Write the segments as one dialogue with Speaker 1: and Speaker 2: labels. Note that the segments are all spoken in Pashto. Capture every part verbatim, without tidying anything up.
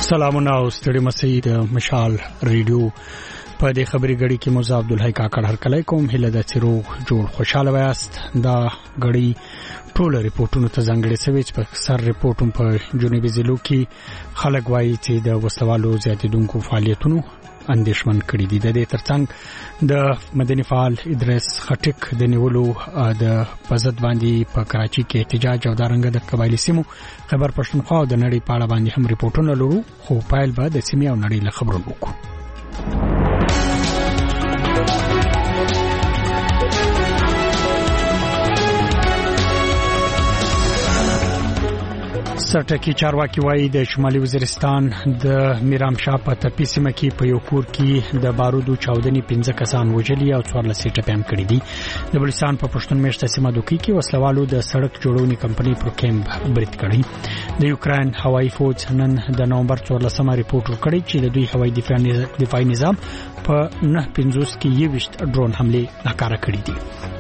Speaker 1: سلامونه او ستړي مسئ د مشال ریډیو په دې خبري غړي کې موزه عبدالحی کاکړ هر کله کوم هله د چیرو جوړ خوشاله وایست دا غړي ټول ریپورتونو ته ځانګړي سوي چې په سر ریپورتون په جنوبي ضلعو کې خلک وایي چې د وسوالو زیاتېدونکو فعالیتونو اندېښمن کړي دي. د دې ترڅنګ د مدني فعال ادریس خټک د نیولو د پزد باندې په کراچي کې احتجاج او دارنګ د قبایلی سیمو خبر پښتونخوا او د نړۍ په اړه باندې هم ریپورتونه لرو، خو پایل به د سیمې او نړۍ له خبرونو وکړو. سرټکی چارواکي وایي د شمالي وزیرستان د میرام شاه په تپی سیمه کې په یو کور کې د بارودو چاودنې پنځه کسان وژلي او څوارلس ټپيان کړي دي. د بلوچستان په پښتون میشته سیمه دوکي کې وسلوالو د سړک جوړونې کمپنۍ پر کیمپ برید کړی. د یوکرين هوایي فوج نن د نومبر څوارلسمه ریپورت ورکړی چې د دوی هوایي دفاعي نظام په نه پنځوس کې یوشت ډرون حمله ناکاره کړې دي.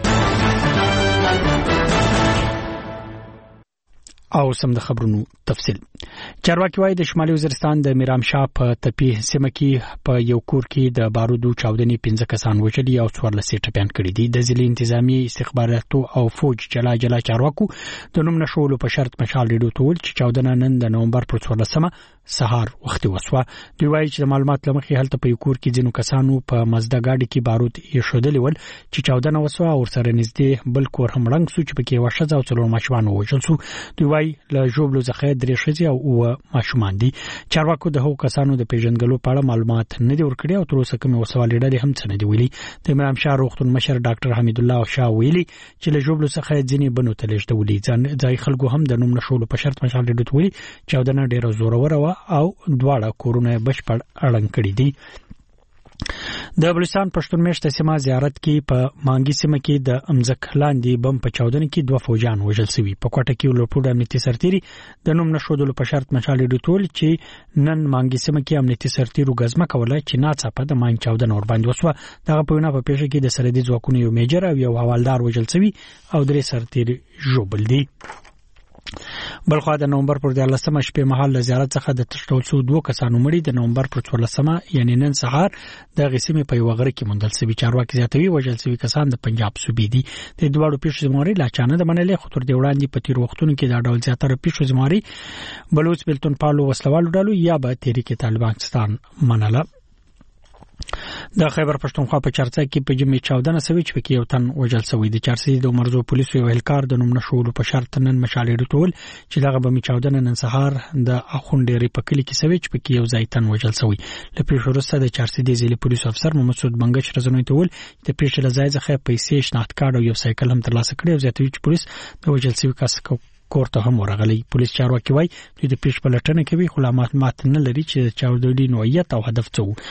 Speaker 1: او سم د خبرونو تفصیل. چارواکي وایي د شمالي وزیرستان د میرام شاه په تپی سیمه کې په یو کور کې د بارودو چاودنې پنځه کسان وژلي او څوارلس ټپيان کړي دي. د ضلع انتظامی استخباراتو او فوج جلا جلا چارواکو د نوم نشولو په شرط مشال ریډیو ته ویل چې چاودنه نن د نومبر پر څوارلسمه سهار وختي وسوه. دوی وایي چې د معلومات لمخې هلته په یو کور کې ځینو کسانو په مزده گاډي کې بارود یې ول چې چاودنه وسوه او سره نږدې بل کور هم رنګ سو چې پکې وشځه او څلور ماشومان وژل شو. دوی وایي له جوړلو ځخه درې شځې او ماشومان دي. چارواکو د هغو کسانو د پیژنګلو په اړه معلومات نه دی ورکړي او تر اوسه کومه وسوالې ډلې هم څه نه دی ویلي. د امام شاه روغتون مشر ډاکټر حمید الله شاه ویلي چې له جوړلو څخه ځینې بنو ته لېږدولې ځای خلکو هم د نوم نشولو په شرط مشال ډېر ویلي چاودنه ډېره زوروره و او دواړه کورونه بشپړ اړنګ کړي دي. د بلوچستان پښتون میشته سیمه زیارت کې په مانګي سیمه کې د امزک لاندې بم په چاودنه کې دوه فوجان وژل شوي. په کوټه کې ولورپوډ امنیتي سرتیري د نوم نشودلو په شرط مشال ډیټول چې نن مانګي سیمه کې امنیتي سرتیرو غزمه کوله چې ناڅاپه د مان چاودنه ور باندې وسوه. دغه په وینا په پیښه کې د سرحدي ځواکونو یو میجر او یو حوالدار وژل شوي او درې سرتیري ژوبل دي. بلخوا د نومبر پر دیارلسمه شپې مهال له زیارت څخه د تشتول سو دوه کسانو مړي د نومبر پر څوارلسمه یعنی نن سهار د غسیمې په یو غره کې مندل سوي. چارواکي زیاتوي وژل سوي کسان د پنجاب صوبې دي. د دوړو پیښو زمواري لا چانه د منلې خطر دی وړاندې په تیر وختونو کې دا ډول زیاتره پیښو زمواري بلوچ بلتون پالو وسلوالو ډلو یا به تحریک طالبانستان منله. د خیبر پښتونخوا په چارڅه کې په جمعې چاودنه سوي چې پکې یو تن وژل شوی. د چارڅې د مرزو پولیسو یو هلکار د نوم نشولو په شرط نن مشالې ډټول چې دغه به می چاودنه نن سهار د اخونډيري په کلی کې سوي چې پکې یو ځای تن وژل شوی. له پیښو وروسته د چارڅې د ضلع پولیسو افسر محمد سعود بنګش رضواني ته ویل د پیښې له ځای څخه پیسې شناخت کارت او یو سایکل هم ترلاسه کړي او زیاتوي چې پولیس د وژل شوی کس کورته هم ورغلی. پولیس چارواکي وایي چې د پیښې په لټنه کوي خو معلومات نه لري چې چاودنې نوعیت او هدف څه و.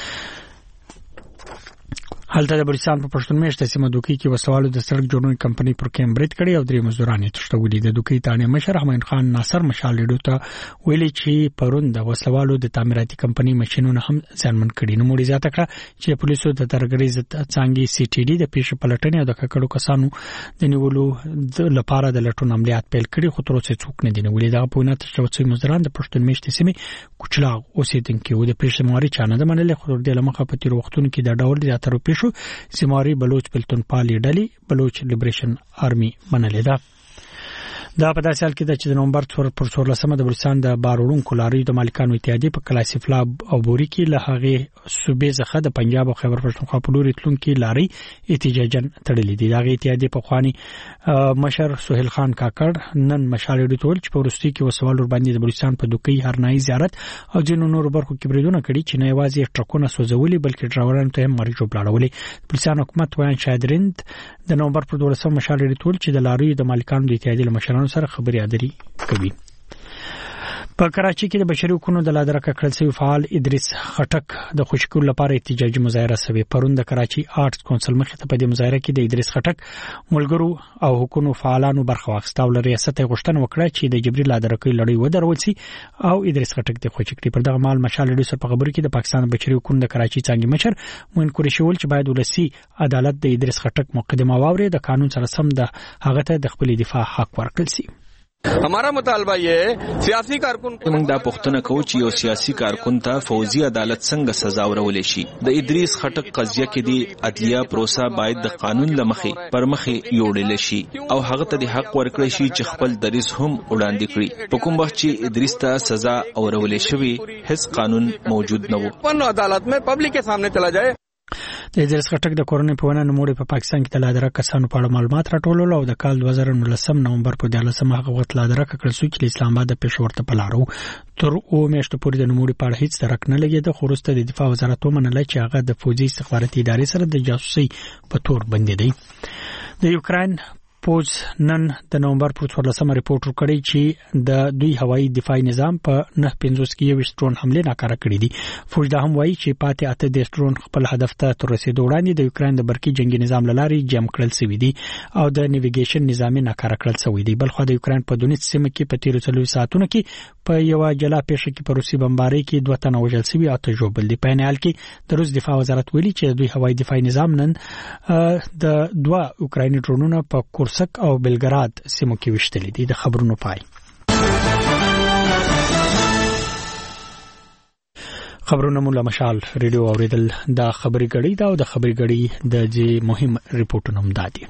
Speaker 1: هلته د بلوچستان په پښتون میشته سیمه دوکي کې وسوالو د سړک جوړونې کمپنۍ پر کیمپ برید کړی او درې مزدوران یې تښتولي. د دوکي تانه مشر حمید خان ناصر مشال لیډو ته ویلي چې پرون د وسوالو د تعمیراتي کمپنۍ ماشينونه هم ځانمن کړي. نو موږ زیاته کړه چې پولیسو د ترګریز څنګه سی ټي ډي د پیښې پلټنې او د ککړو کسانو د نیولو لپاره د لټون عملیات پیل کړي خو تر اوسه څوک نه دي نیولي. دا په نه تشوڅوي مزدوران د پښتون میشته سیمه کوچلا اوسیدونکو د پیښې موري چانه د منلې خو د لمخه په تیر وختونو کې د ډول زیاتره پیښو سیماري بلوچ بلتون پالي ډلې بلوچ لیبریشن آرمي منلې ده. دا په داسې حال کې ده چې د نومبر پر څوارلسمه د بلوچستان د بارولونکو لاریو د مالکانو اتحادیې په کلاسیفلاب او بوري کې له هغې صوبې څخه د پنجاب او خیبر پښتونخوا په لوري تلونکي لاري احتجاجاً تړلې دي. دغه اتحادیې په خواني مشر سهیل خان کاکړ نن مشال ډیټول چې په ورستي کې وسوال ور باندې د بلوچستان په دوکي هرناي زیارت او ځینو نور برخو کې بریدونه کړي چې نه یوازې ټرکونه سوځولي بلکې ډرایورانو ته هم مریض وبلاړولي. بلوچستان حکومت وایي شادرند د نومبر پر دولسمه مشال ډیټول چې د لاریو د مالکانو د اتحادیې مشرانو سره خبري ادري کوي. په کراچي کې د بشري حقوقو د لادرکه کړل شوی فعال ادریس خټک د خوشکول لپاره احتجاجي مظاهره سوي. پرون د کراچي آرټس کونسل مخې ته په دې مظاهره کې د ادریس خټک ملګرو او حقوقو فعالانو برخه واخیسته او له ریاست غوښتنه وکړه چې د جبري لادرکې لړۍ ودرول شي او ادریس خټک د خوشکړي. پر دغه مال مشال ډیډو سره په خبرو کې د پاکستان بشري حقوقو د کراچي څنګه مشر موین قریشي ول چې باید ولسی عدالت د ادریس خټک مقدمه واوري د قانون سره سم د هغه ته د خپل دفاع حق ورکړل شي.
Speaker 2: हमारा मुतालबा ये सियासी कारकुन
Speaker 3: موږ دا پوښتنه کوو چې یو سیاسي کارکون ته فوزي عدالت څنګه سزا ورولې شي. د ادریس خټک قضیه کې دی عدلیه پروسه باید د قانون لمخې پر مخې یوړل شي او هغه ته د حق ورکړی شي چې خپل دریس هم وړاندې کړي. په کوم وخت چې ادریس ته سزا ورولې شوی هیڅ قانون موجود نه و.
Speaker 2: عدالت میں پبلک کے سامنے چلا جائے.
Speaker 1: د ادریس خټک د کورنۍ په ونه نوموړي په پاکستان کې د لادرک کسانو په اړه معلومات راټولول او د کال دوه زره نولسم نومبر په دیارلسمه هغه وخت لادرک کړل شو چې اسلام آباد د پېښور ته پلارو. تر او میاشتو پورې د نوموړي په اړه هیڅ درک نه لګېده، خو وروسته د دفاع وزارت ومنله چې هغه د فوجي استخباراتي ادارې سره د جاسوسۍ په تور بندي دی. د یوکرين پوز نن د نومبر په څوارلسمه ریپورت ورکړی چې د دوی هوایي دفاعي نظام په نه پنځوس کې یو ډرون حمله ناکاره کړې دي. فوج دا هم وایي چې پاتې اته د ډرون خپل هدف ته تر رسیدو وړاندې د یوکرين د برقي جنگي نظام لاري جام کړل شوی دي او د نیویګیشن نظام ناکاره کړل شوی دی. بلخو د یوکرين په دونیت سیمه کې په تیرو څلوي ساعتونو کې په یو جلا پیښه کې په روسي بمبارۍ کې دوه تنه وژل شوي او ته جوړ دي. په حال کې د روس دفاع وزارت ویلي چې دوی هوایي دفاعي نظام نن د دوه یوکرایني ډرونونو په کورسک او بلګراد سیمو کې وشتلې دي. د خبرونو پای. خبرونه مولا مشال ریډیو اوریدل د خبري غړي دا او د خبري غړي د جې مهم ریپورتونه هم دادي.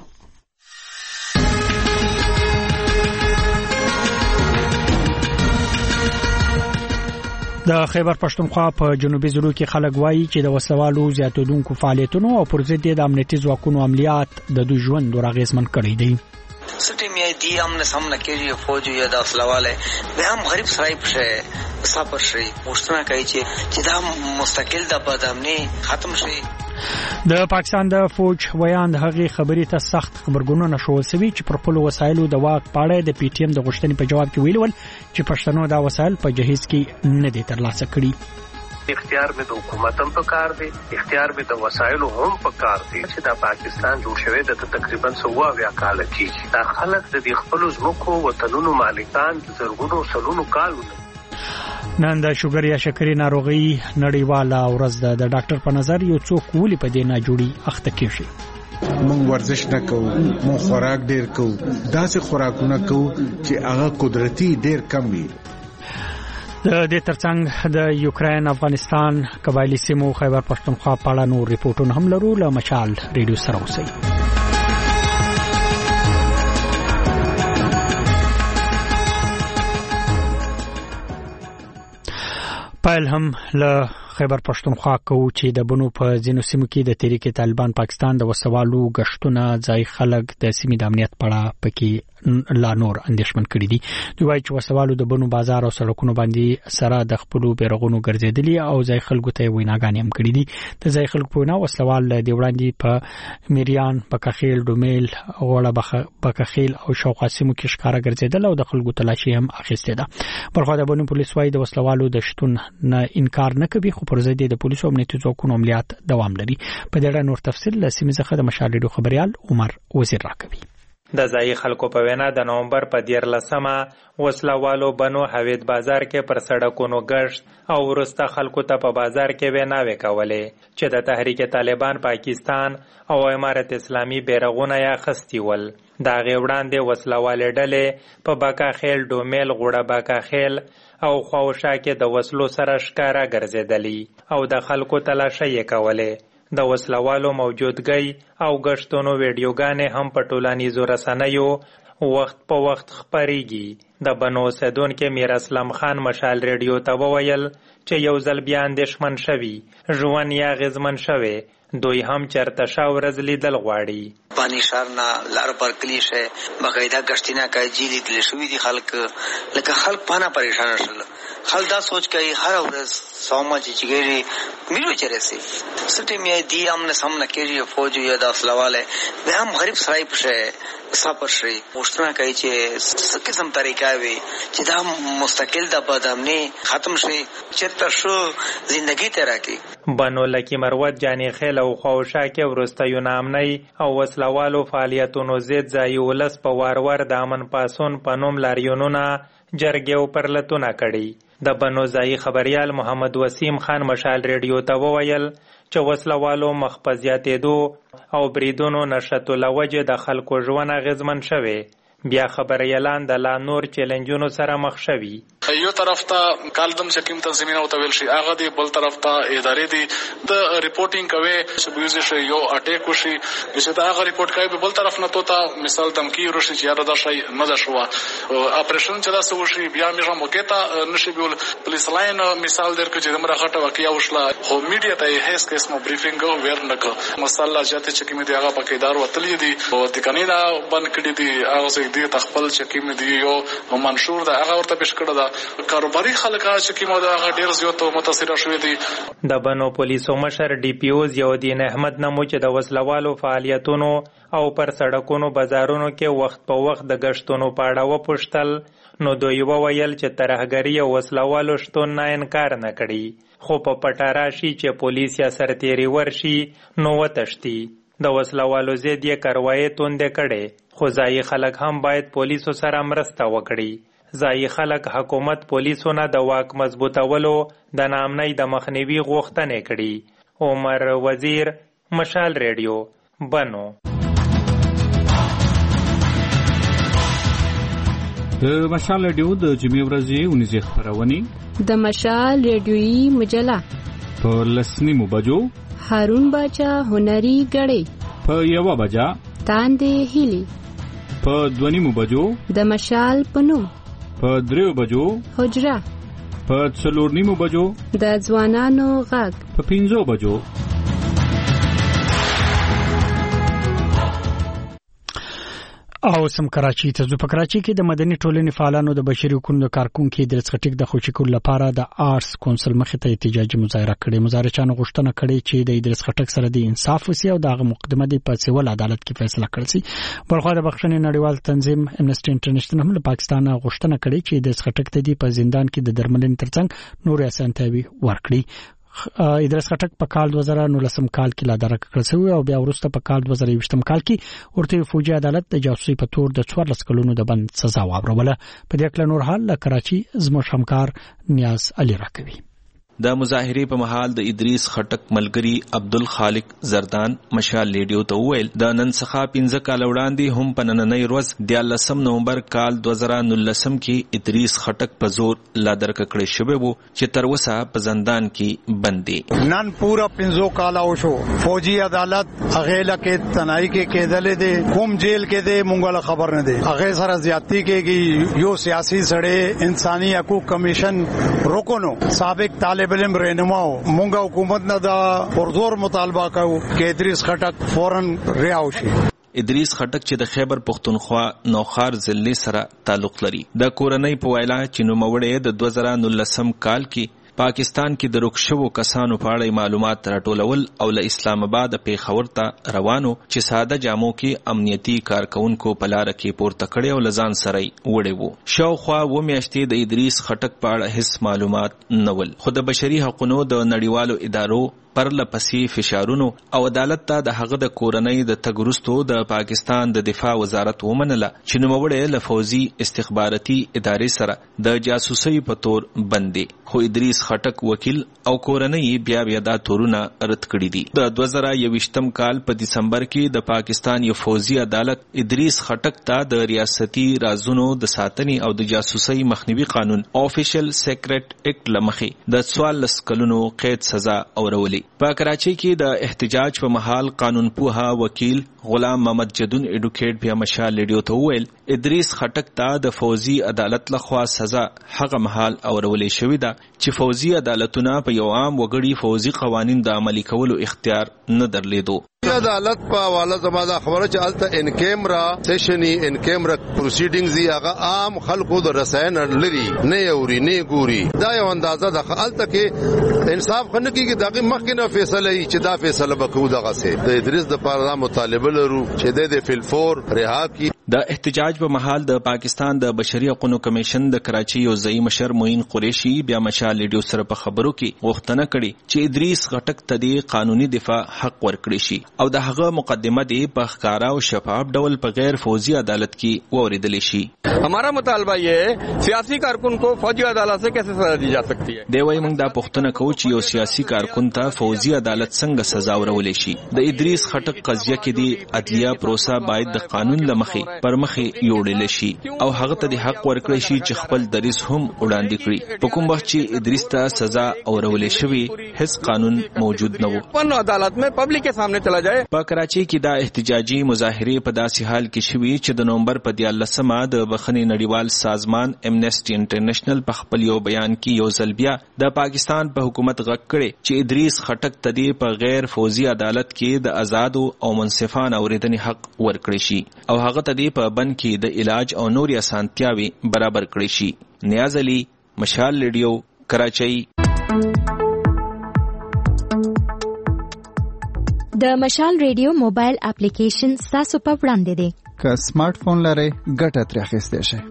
Speaker 1: د خیبر پښتونخوا په جنوبي ضلعو کې خلک وایي چې د وسوالو زیاتېدونکو فعالیتونو او پر ضد د امنیتي ځواکونو عملیات د دوی ژوند ورغېزمن کړی دی.
Speaker 4: سټیم یې دی امن سامنا کېږي فوج یا د اصلواله به هم غریب سړی په صبر شي مشتنا کوي چې چې دا مستقل د بدامني ختم شي.
Speaker 1: د پاکستان د فوج ویان د هغې خبرې ته سخت خبرګونونه شول سوي چې پر خپل وسایلو د واک پاړه د پی ټی ایم د غوښتنې په جواب کې ویلول چې پښتنو دا وسایل په جهیز کې نه دي ترلاسه کړي.
Speaker 5: اختیار میں تو حکومت هم پکار دی، اختیار میں تو وسایلو هم پکار دی چې دا پاکستان جوړ شوی د تقریبا سوا ویا کال کېږي. دا خلک د دې خپل ځمکو وطنونو مالکان زرګونو سلونو کالونه.
Speaker 1: نن د شوګر یا شکرې ناروغي نړیواله ورځ ده. د ډاکټر په نظر یو څوک ولې په دې نه جوړي اخته کېږي.
Speaker 6: مونږ ورزش نه کوو، مونږ خوراک ډیر کوو، داسې خوراکونه کوو چې هغه قدرتي ډیر کم وي.
Speaker 1: د دې ترڅنګ د یوکرين افغانستان قبایلی سیمو خیبر پښتونخوا په اړه نور ریپورتونه هم لرو. له مشال ریډیو سره اوسئ. پایل هم له خیبر پښتونخوا کو چې د بنو په ځینو سیمو کې د تحریک طالبان پاکستان د وسوالو غشتونه ځای خلک د سیمې د امنیت په اړه پکې لا نور اندېښمن کړي دي. دوی وايي چې وسوالو د بنو بازار او سړکونو باندې سره د خپل بیرغونو ګرځېدلي او ځای خلکو ته ویناګانې هم کړي دي. د ځای خلکو په وینا وسوال د وړاندې په میریان، پکخیل، ډومیل، غوړه پکخیل او شاوخوا سیمو کې ښکارا ګرځېدل او د خلکو تلاشي هم اخیسته ده. برخو د بنو پولیس وايي د وسوالو د شتون نه انکار نه کوي، خو پر ضد د پولیسو امنیتي ځواکونو عملیات دوام لري. په دې اړه نور تفصیل له سیمې څخه د مشال ریډیو خبريال عمر وزیر راکوي.
Speaker 7: د ځای خلکو په وینا د نومبر په دیارلسمه وسلوالو بنو حوید بازار کې پر سړکونو گشت او ورسته خلکو ته په بازار کې ویناوې کولې چې د تحریک طالبان پاکستان او امارت اسلامي بیرغونه یا خستی ول. دا غي وړاندې وسلوالې ډلې په باکاخیل، ډومیل، غوړه باکاخیل او خواوشا کې د وسلو سره ښکارا ګرځېدلي او د خلکو تلاشي کولې. د وسلوالو موجودګۍ او غشتونو ویډیوګانې هم په ټولنیزو رسنیو وخت په وخت خپرېږي. د بنو اوسېدونکي میر اسلم خان مشال ریډیو ته وویل چې یو ځل بیا اندېښمن شوي، ژوند یې اغېزمن شوی. دوی هم چرته شا ورځ لیدل غواړي.
Speaker 4: پانی شار نه لار پر کلیشه بغیدا غشتینا کاجی لیدل شوې دي. خلک لکه خلک پانا پریشان شول. خلک دا سوچ کوي هر ورځ سوما چې چیګری میرو چرسي سټیم یې دی امن سامنا کېږي فوج یا د اصلواله به هم غریب سړی په صبر شي مشتنا کوي چې څه قسم طریقه وي چې دا مستقل د بدامني ختم شي چې تر شو ژوندۍ تیرا کی.
Speaker 7: بنو لکی مروت جانی خیل او خوشا کې ورسته یو نامنۍ او وسلوالو فعالیتونو زید ځای ولس په وارور د امن پاسون پنوم لاریونونه جرګې او پرلتونه کړي. د بنو ځای خبريال محمد وسیم خان مشال ریډیو ته وویل چې وسلوالو مخپزیاتېدو او بریدونو نشته لوجه د خلکو ژوند اغیزمن شوه. بیا خبريالان د لا نور چیلنجونو سره مخ شوي.
Speaker 8: یو طرف ته کالدم چکیم تنظیمونه او تویل شي هغه دی، بل طرف ته ادارې دی د ریپورټینګ کوي چې بيوزي شي یو اٹیک وشي چې دا هغه ریپورټ کوي، بل طرف نه ته مثال دمکی ورشي چې یاره دا شي نه ده شو اپریشن چې دا سو شي بیا میږه موکیتا نشي بیول پولیس لاین مثال درکو چې دمره غټه واقعیا وشله خو میډیا ته هیڅ قسم بریفینګ ور نه کو مسله جاته چکیم دی هغه پکې دار وتلی دی او تکنینا بند کړی دی هغه سې دی تخپل چکیم دی یو منشور دا هغه ورته پیش کړی دا کاروباري خلک چې کومه دا ډیر زیات متاثر شوي دي.
Speaker 7: د بنو پولیسو مشر ډي پی او ضیاءالدین احمد نمو چې د وسلوالو فعالیتونو او پر سړکونو بازارونو کې وخت په وخت د گشتونو په اړه وپوښتل نو دوی وویل چې ترهګري او وسلوالو شتون نه انکار نه کړي، خو په پټه راشي چې پولیس یا سرتیري ورشي نو وتښتي. د وسلوالو ضد یې کاروایي توندې کړې، خو ځایي خلک هم باید پولیسو سره مرسته وکړي. ځایي خلک حکومت پولیسو نه د واک مضبوطولو د ناامنۍ د مخنیوي غوښتنې کړي. عمر وزیر، مشال ریډیو، بنو.
Speaker 9: د مشال ریډیو د جمعې ورځې اونیزې خپرونې
Speaker 10: د مشال ریډیویي مجله
Speaker 9: په لس نیمو بجو
Speaker 10: هارون باچا هنري غړې
Speaker 9: په یوه بجه
Speaker 10: تاندې هیلي
Speaker 9: په دوه نیمو بجو
Speaker 10: د مشال په نوم
Speaker 9: په دریو بجو
Speaker 10: حجره
Speaker 9: په څلور نیمو بجو
Speaker 10: د ځوانانو غږ
Speaker 9: په پنځو بجو.
Speaker 1: او سم کراچي ته ځو. په کراچي کې د مدني ټولنې فعالانو د بشري حقوقو کارکونکو د رسخټیک د خوشی کول لپاره د آرټس کونسل مخې ته احتجاجي مظاهره کړې. مظاهرچیانو غوښتنه کړې چې د ادریس خټک سره د انصاف وسی او دغه مقدمه د په سیول عدالت کې فیصله کړي شي. بلخو د بخښنې نړیوال تنظیم امنیسټي انټرنیشنل هم له پاکستان غوښتنه کړې چې د خټک ته د په زندان کې د درملنې ترڅنګ نور اسانتیاوي ورکړي. ادریس خټک په کال دوه زره نولسم کال کې لا درک کړل شو او بیا وروسته په کال دوه زره یوویشتم کال کې ورته فوجي عدالت د جاسوسي په تور د څوارلس کلونو د بند سزا واوروله. په دې کې نور حال له کراچي زموږ همکار نیاز علي راکوي.
Speaker 3: د مظاهرې په محل د ادریس خټک ملګری عبدالخالق زردان مشال ریډیو ته وویل د نن څخه پنځه کال وړاندې هم په نننۍ ورځ د لسم نومبر کال دوه زره نولسم کې ادریس خټک په زور لا درک کړی شوی وو چې تر اوسه په زندان کې بند دی.
Speaker 11: نن پورا پنځو کال او شو فوجي عدالت هغه لکه تنائی کې کېدلې دي کوم جیل کې دي مونږه خبر نه دي هغه سره زیاتی کېږي. یو سیاسي سړی انساني حقوق کمیشن روکونو سابق طالب علم رهنماو مونږه حکومت نه دا پرزور مطالبه کوي چې ادریس خټک فورن ریاو شي.
Speaker 3: ادریس خټک چې د خیبر پختونخوا نوخار ضلع سره تعلق لري د کورنۍ په وینا چې نوموړی د دوه زره نولسم کال کې پاکستان کې د رکشوو کسانو په اړه معلومات راټولول او له اسلام آباد پیښور ته روانو چې ساده جامو کې امنیتي کارکونکو په لار کې پورته کړي او لزان سره وړي وو. شاوخوا و میاشتې د ادریس خټک په اړه هیڅ معلومات نه ول، خو د بشري حقوقو د نړیوالو ادارو پر لپسې فشارونو او عدالت ته د هغه د کورنۍ د تګرستو د پاکستان د دفاع وزارت ومنله چې نوموړی له فوزي استخباراتي ادارې سره د جاسوسۍ په تور بندي. خو ادریس خټک وکیل او کورنۍ بیا بیا دا تورونه رد کړي دي. د دوه زره یوویشتم کال په دسمبر کې د پاکستان یو فوزي عدالت ادریس خټک ته د ریاستي رازونو د ساتنې او د جاسوسۍ مخنیوي قانون آفیشل سیکرټ اکټ لمخې د څوارلس کلونو قید سزا اورولې. په کراچۍ کې د احتجاج په محل قانون پوها وکیل غلام محمد جدون ایډوکیټ بیا مشال ریډیو ته وویل ادریس خټک ته د فوزي عدالت لخوا سزا هغه محل اورولې شوې ده چې فوزي عدالتونه په یو عام وګړي فوزي قوانین د عملي کولو اختیار نه درلیدو.
Speaker 12: عدالت په حواله زما دا خبره چې الته ان کیمرا سیشنی ان کیمرا پروسیډینګز دی هغه عام خلکو د رساین لري نه یوري نه ګوري دا یو اندازه د الته کې انصاف خنه کې دغه مخکې نه فیصله ای چې دا فیصله وکړو دغه سه د ادریس د پاره مطالبه لرو چې د فلفور رها کی.
Speaker 3: د احتجاج په محل د پاکستان د بشري حقوقو کمیشن د کراچۍ یو ځای مشر موین قریشي بیا مشال ریډیو سره په خبرو کې غوښتنه کړې چې ادریس خټک ته د قانوني دفاع حق ورکړي شي او د هغه مقدمه دی په ښکارا او شفاف ډول په غیر فوجي عدالت کې واوریدل شي.
Speaker 2: हमारा मुतालबा ये है सियासी कारकुन को फौजी अदालत से कैसे सजा दी जा सकती है.
Speaker 3: دی وای موږ دا پوښتنه کوو چې یو سیاسي کارکون ته فوجي عدالت څنګه سزا ورولې شي. د ادریس خټک قضیه کې دی عدلیه پروسه باید د قانون لمخې پر مخې یوړل شي او هغه ته د حق ورکړی شي چې خپل دریځ هم وړاندې کړي. په کوم وخت چې ادریس ته سزا اورول شوی هیڅ قانون موجود نه و.
Speaker 2: عدالت میں پبلک کے سامنے چلا جائے.
Speaker 3: په کراچي کې دا احتجاجي مظاهره په داسې حال کې شوي چې د نومبر په دیارلسمه د بخښنې نړیوال سازمان امنیسټي انټرنیشنل په خپل یو بیان کې یو ځل بیا د پاکستان په حکومت غږ کړی چې ادریس خټک ته دی په غیر فوزي عدالت کې د آزاد او منصفانه اوریدنې حق ورکړي شي او هغه ته دی په بند کې د علاج او نوري اسانتیاوي برابر کړي شي. نیاز علي، مشال ریډیو، کراچۍ.
Speaker 13: د مشال ریډیو موبایل اپلیکیشن تاسو په وړاندې دی.
Speaker 14: که سمارټ فون لرئ ګټه ترې اخیستی شئ.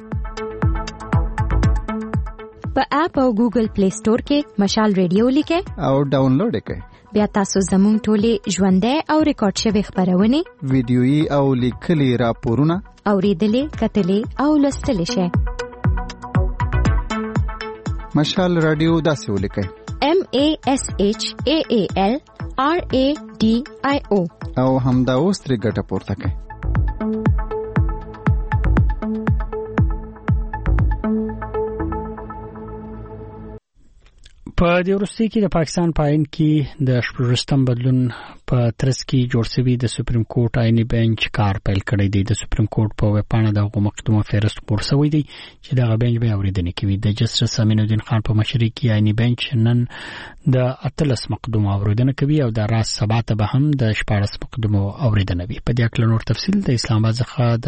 Speaker 13: په اپ او ګوګل پلی سٹور کې مشال ریډیو لیکئ
Speaker 14: او ډاونلوډ یې کړئ.
Speaker 13: بیا تاسو زموږ ټولې ژوندۍ او ریکارډ شوې خپرونې،
Speaker 14: ویډیويي او لیکلي راپورونه
Speaker 13: اورېدلې، کتلې او لوستلی شئ.
Speaker 14: مشال رادیو داسې ولیکئ:
Speaker 13: M A S H A A L R A D I O
Speaker 14: او همدا اوس ترې ګټه پورته کړئ.
Speaker 1: په دې وروستي کې د پاکستان په آئین کې د شپږم بدلون په ترڅ کې جوړ شوی د سپریم کورټ آئینی بنچ کار پیل کړی دی. د سپریم کورټ په وپاڼه د مقدمه فهرست خپور شوی دی چې دغه بنچ به اوریدنه کوي. د جسټس امین الدین خان په مشرۍ کې آئینی بنچ نن د اتلس مقدمه اوریدنه کوي او د راز سبا ته به هم د شپږ مقدمه اوریدنه وي. په دې اړه نور تفصیل د اسلام آباد څخه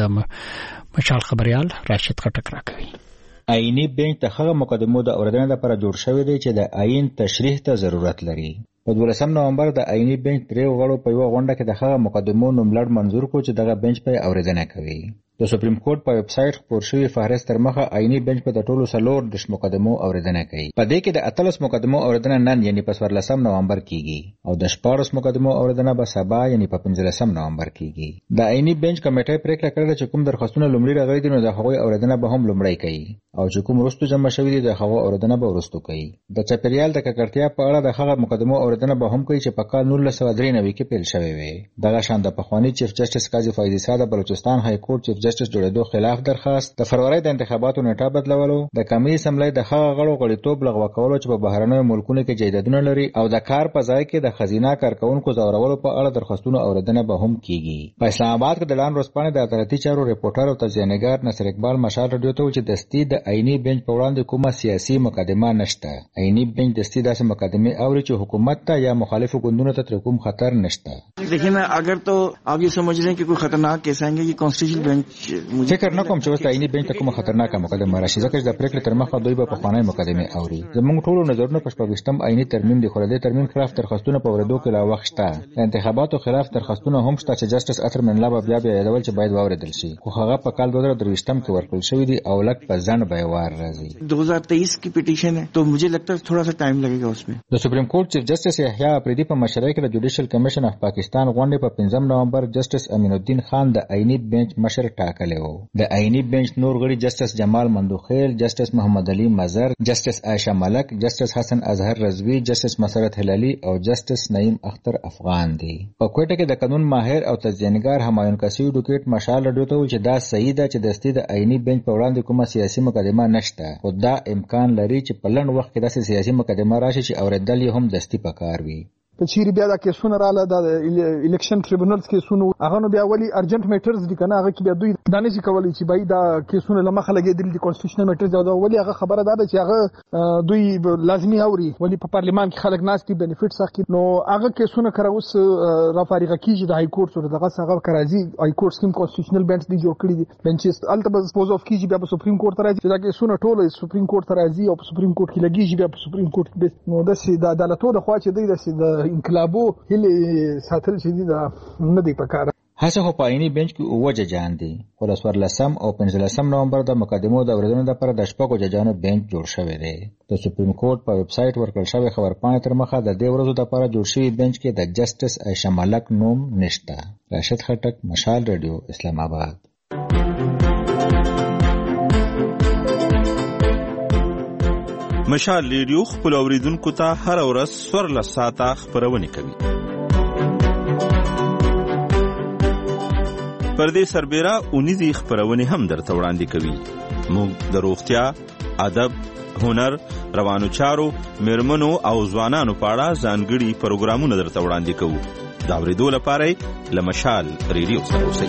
Speaker 1: د مشال خبريال راشد خټک راکوي.
Speaker 15: آئینی بنچ د هغه مقدمو د اوریدنې لپاره جوړ شوی دی چې د آئین تشریح ته ضرورت لري. په دولسم نومبر د آئینی بنچ درې غړو په یو غونډه کې د هغه مقدمو نوملړ منظور کړ چې دغه بنچ په اوریدنه کوي. د سپریم کورټ په ویب سټ خپور شوی فهرست تر مخه آئینی بنچ په د ټولو څلور د مقدمو اوریدنه کوي. په دې کې د اتلس مقدمو اوریدنه نن یعنی په څوارلسم نومبر کیږي او د شپږ مقدمو اوریدنه به سبا یعنی په پنځلسم نومبر کیږي. د آئینی بنچ کمیټې پریکړه کړې چې کوم درخواستونه لومړی راغلي دي نو د هغوی اوریدنه به هم لومړی کوي او چې کوم وروسته جمع شوي دي د هغو اوریدنه به وروسته کوي. د چاپیریال د ککړتیا په اړه د هغه مقدمو اوریدنه به هم کوي چې په کال نولس سوه درې نوي کې پیل شوی وي. دغه شان د پخواني چیف جسټس قاضي فیض عیسی د بلوچستان های کورټ چیف جسټس جوړېدو خلاف درخواست، د فروری د انتخاباتو نیټه بدلولو، د کمی اسمبلی د هغه غړو غړیتوب لغوه کولو چې په بهرنیو ملکونو کې جایدادونه لري او د کار په ځای کې د خزینه کارکونکو ځورولو په اړه درخواستونه اوریدنه به هم کیږي. په اسلام آباد کې د لاندې ورځپاڼې د عدالتي چارو ریپورټر او تجزیه‌نګار نصر اقبال مشال رادیو ته چې دستي د آئینی بنچ په وړاندې کومه سیاسي مقدمه نشته. آئینی بنچ دستي داسې مقدمه اوري چې حکومت ته یا مخالفو ګوندونو ته کوم خطر نشته.
Speaker 16: देखिए मैं अगर तो आप ये समझ रहे हैं कि कोई खतरनाक केस आएंगे कि कॉन्स्टिट्यूशनल बेंच
Speaker 15: فکر نه کوم چې وسه آئینی بنچ ته کومه خطرناکه مقدمه راشي ځکه چې د پریکړې تر مخه دوی به په خوانی مقدمه اوري. زموږ ټولو نظرونه په شپږشتم آئینی ترمیم دی خو د ترمیم خلاف درخواستونه په ورېدو کې لا وخت شته. د انتخاباتو خلاف درخواستونه هم شته چې جسټس اطهر من الله بیا بیا یادول چې باید واوریدل شي خو هغه په کال دوه زره درویشتم کې ورکړل شوی دی او لک په ځان به وار راځي.
Speaker 16: दो हज़ार तेईस की पिटीशन है तो मुझे लगता है थोड़ा सा टाइम लगेगा उसमें.
Speaker 15: د سپریم کورټ چیف جسټس یحیی افریدی په مشرۍ کې د جوډیشل کمیشن اف پاکستان غونډې په پنځم نومبر جسټس امین الدین خان د آئینی بنچ مشر ټاکلی و. د آئینی بنچ نور غړي جسټس جمال مندوخیل، جسټس محمد علي مظهر، جسټس عائشه ملک، جسټس حسن اظهر رضوی، جسټس مسرت هلالي او جسټس نعیم اختر افغان دي. په کوټه کې د قانون ماهر او تجزیه‌نګار همایون کسی اډوکیټ مشال رادیو ته چې دا صحیح ده چې دستي د آئینی بنچ په وړاندې کومه سیاسي مقدمه نشته خو دا امکان لري چې په لنډ وخت کې داسې سیاسي مقدمه راشي چې اوریدل یې هم دستي پکار وي.
Speaker 17: په چیرې بیا د کیسونه رااله د الیکشن ټریبونلز کیسونه هغه نو بیا ولی ارجنټ میټرز دي کنه هغه کې بیا دوی دانه چې کولی چې بای دا کیسونه لمخه لګیدل دي کانسټیټیوشنل میټرز دا ولی هغه خبره ده چې هغه دوی لازمی اوري ولی په پارلیمان کې خلک ناس دي بینیفټس اخلي نو هغه کیسونه کړه اوس را فارغه کیږي د های کورټ سره دغه هغه کرازي های کورټ سکیم کانسټیټیوشنل بنچ دی جوړ کړی دي بنچز الته به سپوز اف کیږي بیا په سپریم کورټ ته راځي دا کیسونه ټول سپریم کورټ ته راځي او په سپریم کورټ کې لګیږي بیا په سپریم کورټ کې نو د سي د عدالتو د خوا چې دی د انقلابو هله ساتل چې دي دا نه دی پکاره.
Speaker 15: هڅه خو په آئینی بنچ کې اوه ججان دي خو د څوارلسم او پنځلسم نومبر د مقدمو د اوریدنې لپاره د شپږو ججانو بنچ جوړ شوی دی. د سپریم کورټ په ویب سټ ورکړل شوی خبرپاڼې تر مخه د دې ورځو لپاره جوړ شوی بنچ کې د جسټس عائشه ملک نوم نشته. راشد خټک، مشال رادیو، اسلام آباد.
Speaker 18: مشال ریډیو خپل اوریدونکو ته هر ورځ څوارلس ساعته خبرونه کوي. پر دې سربېره اونیزې خپرونې هم درته وړاندې کوي. موږ د روغتیا، ادب، هنر، روانو چارو، میرمنو او ځوانانو په اړه ځانګړي پروګرامونه درته وړاندې کوو. د اورېدو لپاره له مشال ریډیو سره اوسئ.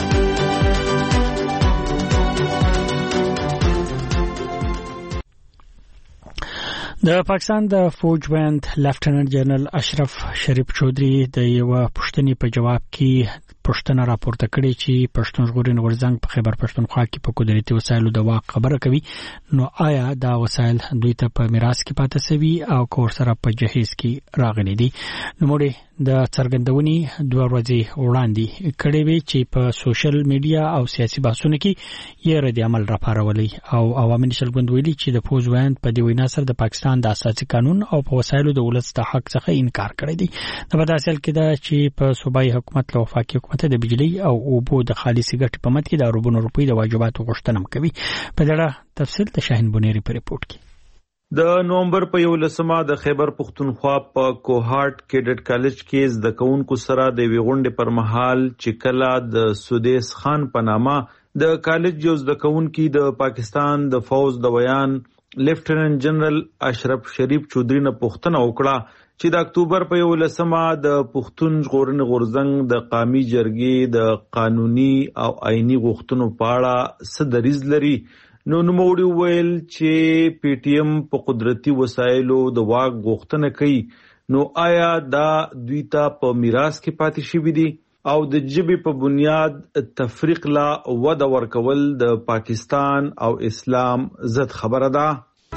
Speaker 1: د پاکستان د فوج ویاند لیفټیننټ جنرال اشرف شریف چودھری د یو پوښتنې په جواب کې پښتنه راپورته کړې چې پښتون ژغورنې غورځنګ په خیبر پښتونخوا کې په قدرتي وسایلو د واک خبره کوي، نو آیا دا وسایل دوی ته په میراث کې پاتې شوي او کور سره په جهیز کې راغلي دي؟ نو موږ د څرګندونې دوه ورځې وړاندې کړې وې چې په سوشل میډیا او سیاسي بحثونو کې یې رد عمل راپارولې او عوامي نشل ګوند ویلي چې د فوج ویاند په دې وینا سره د پاکستان د اساسي قانون او په وسایلو د ولس د حق څخه انکار کړی دی. د بداسل کې دا چې په صوبایي حکومت له وفاقي حکومت د بجلی او اوبو د خالص ګټې په مت کې د روبونو روپۍ د واجباتو غوښتنه کوي. په دغه تفصیل د شاهین بونيري په ریپورت کې
Speaker 19: د نومبر په یولسمه د خیبر پښتونخوا په کوهارت کیډټ کالج کې زده کوونکو سره د وی غونډې پر مهال چې کله د سودیس خان په نامه د کالج یو زده کوونکي د پاکستان د فوج د ویان لیفټیننټ جنرال اشرف شریف چودھری نه پوښتنه وکړه چې د اکتوبر په یولسمه د پښتون ژغورنې غورځنګ د قومي جرګې د قانوني او آئینی غوښتنو په اړه څه دریځ لري. نو نوموړي وویل چې پی ټی ایم په قدرتي وسایلو د واک غوښتنه کوي، نو آیا دا دوی ته په میراث کې پاتې شوي دي او د ژبې په بنیاد تفریق لا وده ورکول د پاکستان او اسلام ضد خبره ده؟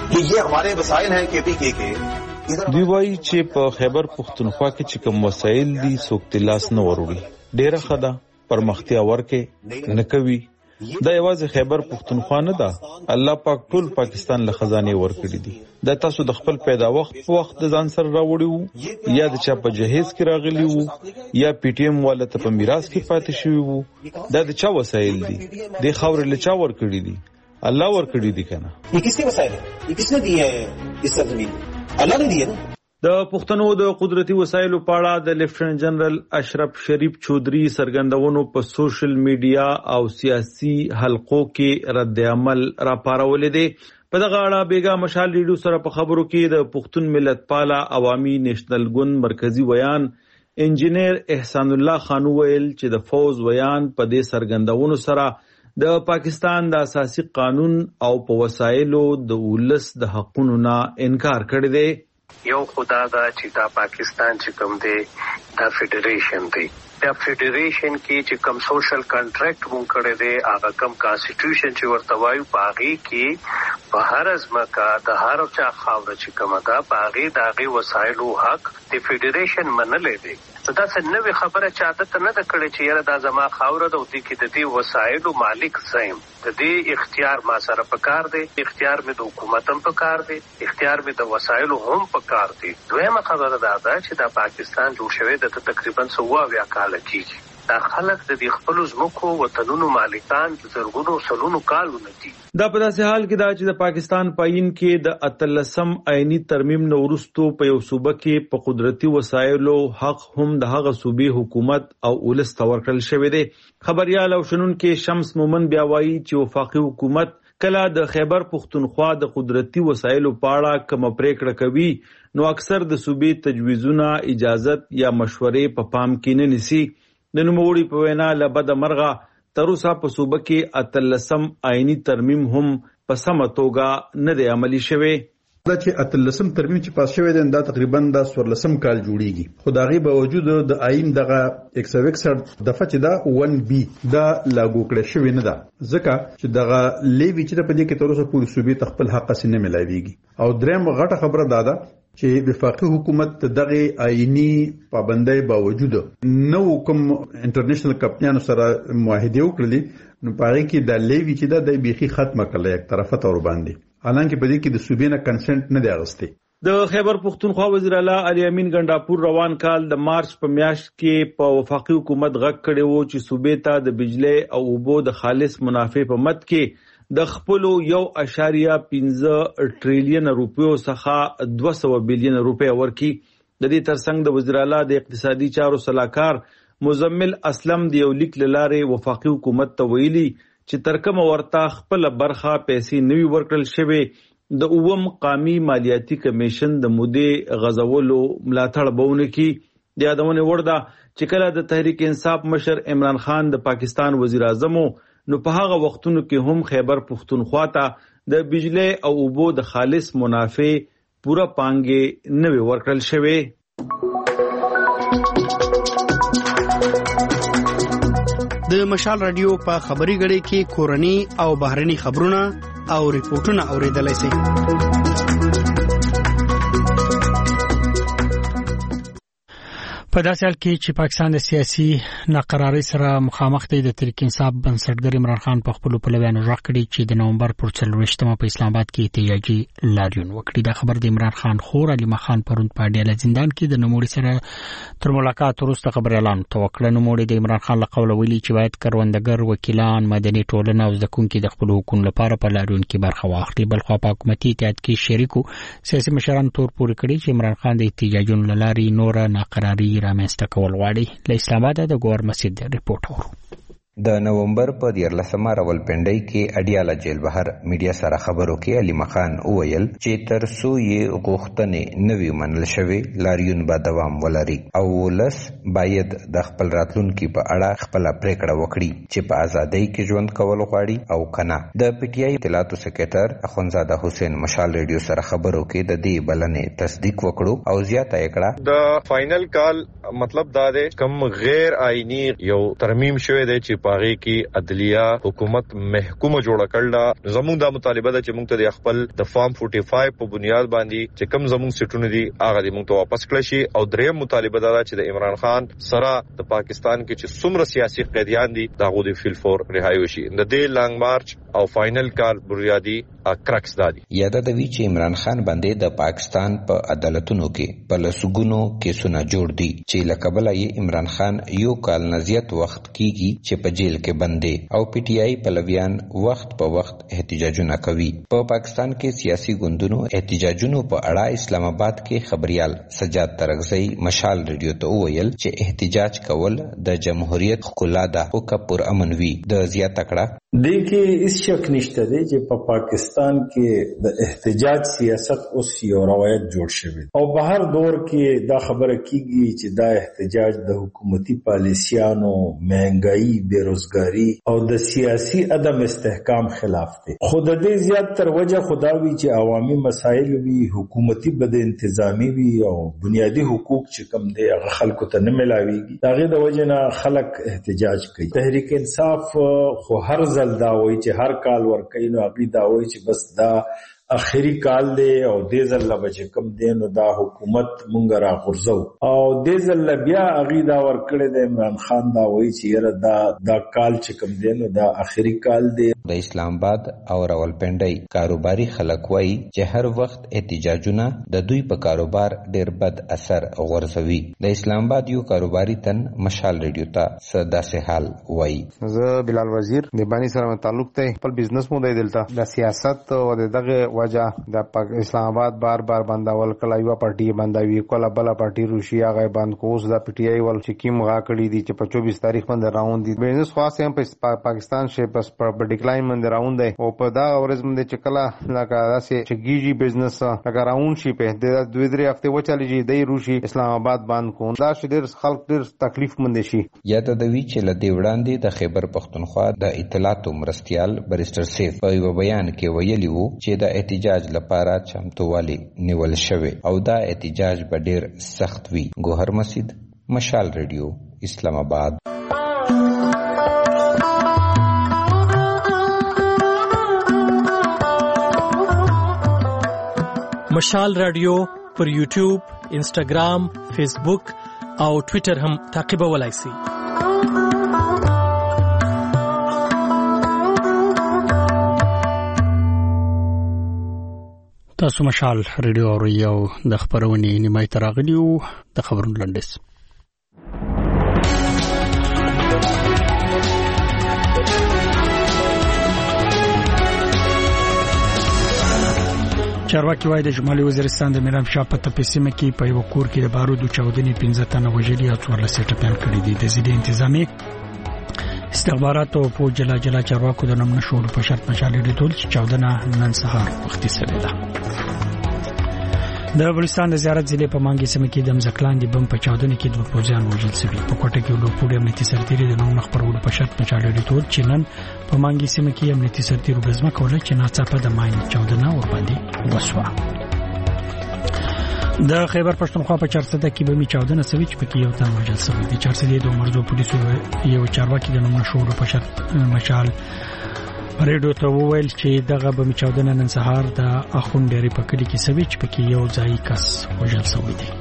Speaker 19: دوی وایي چې په خیبر پښتونخوا کې چې کوم وسایل دي څوک تلاس نه وروړي، ډیره ښه ده، پرمختیا ورکې نه کوي. دا یوازې خیبر پښتونخوا نه ده، الله پاک ټول پاکستان له خزانه ورکړي دي. دا تاسو د خپل پیدا وخت په وخت د ځان سره راوړي وو یا د چا په جهیز کې راغلي وو یا پی ټی ایم والا ته په میراث کې پاتې شوی وو؟ دا د چا وسایل دي؟ د خاورې له چا ورکړي دي؟ الله ورکړي دي کنه.
Speaker 20: یہ کس کے وسائل ہیں؟ یہ کس نے دیے ہیں اس سرزمین؟ الله نے دیے نا.
Speaker 19: د پښتنو د قدرتي وسایلو په اړه د لیفټیننټ جنرال اشرف شریف چودھری سرګندونو په سوشل میډیا او سیاسي حلقو کې رد عمل راپارولې دي. په دغه اړه بیګا مشال ریډیو سره په خبرو کې د پښتون ملت پالا عوامي نېشنل ګوند مرکزی ویان انجینیر احسان الله خان ویل چې د فوز ویان په دې سرګندونو سره د پاکستان د اساسي قانون او په وسایلو د ولس د حقونو نه انکار کړی دی.
Speaker 5: یو خدا دا چې دا پاکستان چې کوم دی دا فیډریشن دی، دا فیډریشن کې چې کوم سوشل کنټریکټ مونږ کړی دی هغه کوم کانسټیټیوشن چې ورته وایو په هغې کې په هر ځمکه د هر چا خاوره چې کومه ده په هغې د هغې وسایلو حق د فیډریشن منلی دی. نو داسې نوې خبره چاته ته نه ده کړې چې یاره دا زما خاوره ده او دې کې د دې وسایلو مالک زه یم. د دې اختیار ما سره په کار دی، اختیار مې د حکومت هم په کار دی، اختیار مې د وسایلو هم په کار دی. دویمه خبره دا ده چې دا پاکستان جوړ شوی د تقریبا سوه اویا کاله کېږي. دا خلک د دې خپلو ځمکو وطنونو مالکان د زرګونو سلونو کالونه دي.
Speaker 19: دا په داسې حال کې دا چې د پاکستان په آئین کې د اتلسم آئینی ترمیم نه وروسته په یو صوبه کې په قدرتي وسایلو حق هم د هغه صوبې حکومت او ولس ته ورکړل شوی دی. خبریال او شنونکي شمس مومن بیا وایي چې وفاقي حکومت کله د خیبر پښتونخوا د قدرتي وسایلو په اړه کومه پریکړه کوي نو اکثر د صوبې تجویزونه، اجازت یا مشورې په پام کې نه نیسي. د نوموړي په وینا له بده مرغه تر اوسه په صوبه کې اتلسم آئینی ترمیم هم په سمه توګه نه دی عملي شوی.
Speaker 21: دا چې اتلسم ترمیم چې پاس شوی دی دا تقریبا د څوارلسم کال جوړیږي، خو د هغې باوجود د آئین دغه یک سوه اکسઠ دفعه چې دا ون بي دا لاګو کړی شوې نه ده، ځکه چې دغه لیوي چې په دې کې تر اوسه پورې صوبې ته خپل حق هسې نه میلاویږي. او درېیم غټه خبره دا ده چې وفاقي حکومت دغه آئینی پابندۍ باوجود نو کوم انټرنیشنل کمپنیانو سره معاهده وکړلې نو پاره کې د لیوی چې د بیخي ختمه کړل یک طرفه تور باندې، حالانکه په دې کې د صوبې نه کنسنټ نه دی اغستی.
Speaker 19: د خیبر پښتونخوا وزیر اعلی علي امین ګنڈاپور روان کال د مارچ په میاشت کې په وفاقي حکومت غږ کړی وو چې صوبې ته د بجلی او اوبو د خالص منافع په مت کې د خپلو یو اشاریه پنځه ټریلیون روپیو څخه دوه سوه بیلیون روپۍ ورکړي. د دې ترڅنګ د وزیر اعلی د اقتصادي چارو سلاکار مزمل اسلم د یو لیک لاره وفاقي حکومت ته ویلي چې ترکمه ورته خپل برخه پیسې نوي ورکړل شوی د اوم قامي مالیاتي کمیشن د مودې غزولو ملاتړ بونه کی د یادونه ورده چې کله د تحریک انصاف مشر عمران خان د پاکستان وزیر اعظم نو په هغه وختونو کې هم خیبر پختونخوا ته د بجلی او اوبو د خالص منافع پورا پانګې نوي ورکړل شوی.
Speaker 1: د مشال رادیو په خبري غړي کې کورني او بهرني خبرونه او ریپورتونه اوریدلای شئ. په داسې حال کې چې پاکستان د سیاسي ناقرارۍ سره مخامخ دی د تحریک انصاف بنسټګر عمران خان په خپل پلویانو ژغ کړی چې د نومبر پر څلوېښتمه په اسلام آباد کې احتجاجي لاریون وکړي. دا خبر د عمران خان خور علي مخان پروند په ډیله زندان کې د نوموړي سره تر ملاقات وروسته خبر اعلان توکړه. نوموړي د عمران خان له قوله ویلي چې باید کروندګر وکیلان مدني ټولنه او زدهکوونکي د خپل حقوقو لپاره په لاریون کې برخه واخلي. بلخو په حکومتي اتحاد کې شریکو سیاسي مشران تور پورې کړي چې عمران خان د احتجاجونو لارې نور ناقراری رامنځته کول غواړي. له اسلام آباد د ګور مسجد ریپورت اورو.
Speaker 6: د نومبر په دیارلسمه راولپنډۍ کې اډیاله جیل بهر میډیا سره خبرو کې علي مخان وویل چې تر څو یې غوښتنې نوي منل شوي لاریون به دوام ولري او ولس باید د خپل راتلونکي په اړه خپله پریکړه وکړي چې په ازادۍ کې ژوند کول غواړي او کنه. د پی ټی آی اطلاعاتو سکریټر اخوندزاده حسین مشال ریډیو سره خبرو کې د دې بلنې تصدیق وکړو او زیاته یې کړه
Speaker 22: د فائنل کال مطلب دا دی کوم غیر آئینی یو ترمیم شوی دی چې پاغي کې عدلیه حکومت محکومه جوړه کړل. زموږ د مطالبه ده چې موږ ته د خپل د فارم چالیس په بنیاد باندې چې کم زموږ سټونه دي هغه د موږ ته واپس کړل شي. او دریم مطالبه ده چې د عمران خان سره د پاکستان کې چې څومره سیاسي قیدیان دي دا غو د فیل فور رهایی وشي. د دې لانګ مارچ او فائنل کال بنیادی کرکس دادي.
Speaker 6: یاده د وی چې عمران خان باندې د پاکستان په پا عدالتونو کې په لسګونو کیسونه جوړ دي چې لکبل یې عمران خان یو کال نزیات وخت کیږي چې په جیل کې بندي او پی ټی آی پلویان وخت په وخت احتجاجونه کوي. په پا پاکستان کې سیاسي ګوندونو احتجاجونو په اړه اسلام آباد کې خبريال سجاد ترغزی مشال ریډیو ته وویل چې احتجاج کول د جمهوریت ښکلا ده او که پر امن وي. د زیاته کړه
Speaker 23: دیکھیں اس شک نشته دی چې په پاکستان کې د احتجاج سیاست اوس یو روایت جوړ شوی او په هر دور کې دا خبره کیږي چې دا احتجاج د حکومتي پالیسیانو مهنګائی بیروزګاری او د سیاسي عدم استحکام خلاف دی. خود دې زیات تر وجه خداوی چې عوامي مسایل وی حکومتي بد انتظامی وی او بنیادی حقوق چې کم دی هغه خلکو ته نه ملاويږي. داغه د وجه نه خلک احتجاج کوي. تحریک انصاف خو هر دا وای چې هر کال ورکې نو اغي دا وای چې بس دا اخیری کال دی او دې ځل بچ کم دی نو دا حکومت مونږ را غرزو او دې ځل بیا اغي دا ورکړې د عمران خان دا وای چې یره دا دا کال چې کم دی نو دا اخیری کال دی.
Speaker 6: د اسلام آباد او راولپنډۍ کاروباري خلک وای چې هر وخت احتجاجونه د دوی په کاروبار ډیر بد اثر غورځوي. د اسلام آباد یو کاروباري تن مشال ریډیو ته صدا سه حال وای.
Speaker 24: زه بلال وزیر د بانی سره تعلق ته خپل بزنس مو دی دلته د سیاست او دغه وجہ د اسلام آباد بار بار بندول کله یو پارټي بندوي کله بل پارټي روسیا غي بند کوس د پی ټی آی ول چې کیم غا کړی دي چې په چوبیس تاریخ باندې راوند دي بزنس خاص هم په پاکستان شه پس په ډیکلاین باندې راوند دی او په دا ورځ باندې چې کله لکه داسې چې گیجی بزنس لکه راوند شي په د دوه درې هفته وچالي جی دی روسي اسلام آباد باندې کو دا شډیر خلک ډیر تکلیف مند شي.
Speaker 6: یا د دوی چې لدی وړاندې د خیبر پختونخوا د اطلاعاتو مرستيال بریسټر سیف په یو بیان کې ویلي وو چې د احتجاج لپاره چمتووالی نیول شوی او دا احتجاج به ډیر سخت وي. ګوهر مسجد مشال ریډیو اسلام آباد.
Speaker 25: مشال رادیو پر یوټیوب، انسټاګرام، فیسبوک او ټوئیټر هم تعقیبولای شئ.
Speaker 1: تاسو مشال ریډیو اورئ او د خبرونې نیمه تر راغلیو د خبرونو لنډیس. چارواکي وايي د شمالي وزیرستان د میرام شاه په تپسیمه کې په یو کور کې د بارودو چاودنې پنځه تنه وژلي او څوارلس ټپيان کړي دي. د ضد انتظامی استخبارات او په جلا جلا چارواکو د نوم نشور په شرط مشالې ډیټول چې چاودنه نن سهار وختي سره ده. د بلوچستان د زیارت ضلع په مانګي سیمه کې د مزکلان د بم په چاودنې کې دوه پوځیان وژل شوي. په کوټه کې لوپوډ امنیتي سرتیري د نوم خبرولو په شرط مشالې ډیټول چې نن په مانګي سیمه کې امنیتي سرتیرو غزمه کوله چې ناڅاپه د ماین چاودنه ور باندې وسوه. د خیبر پښتونخوا په چارسده کې به می چاودنه سوي چې پکې یو تن وژل شوی دی. چارسده د مرزو پولیسو یو چارواکي د نوم نشور په شرط مشال ریډیو ته وویل چې دغه به می چاودنه نن سهار د اخون ډېری په کلی کې سوي چې پکې یو ځای کس وژل شوی دی.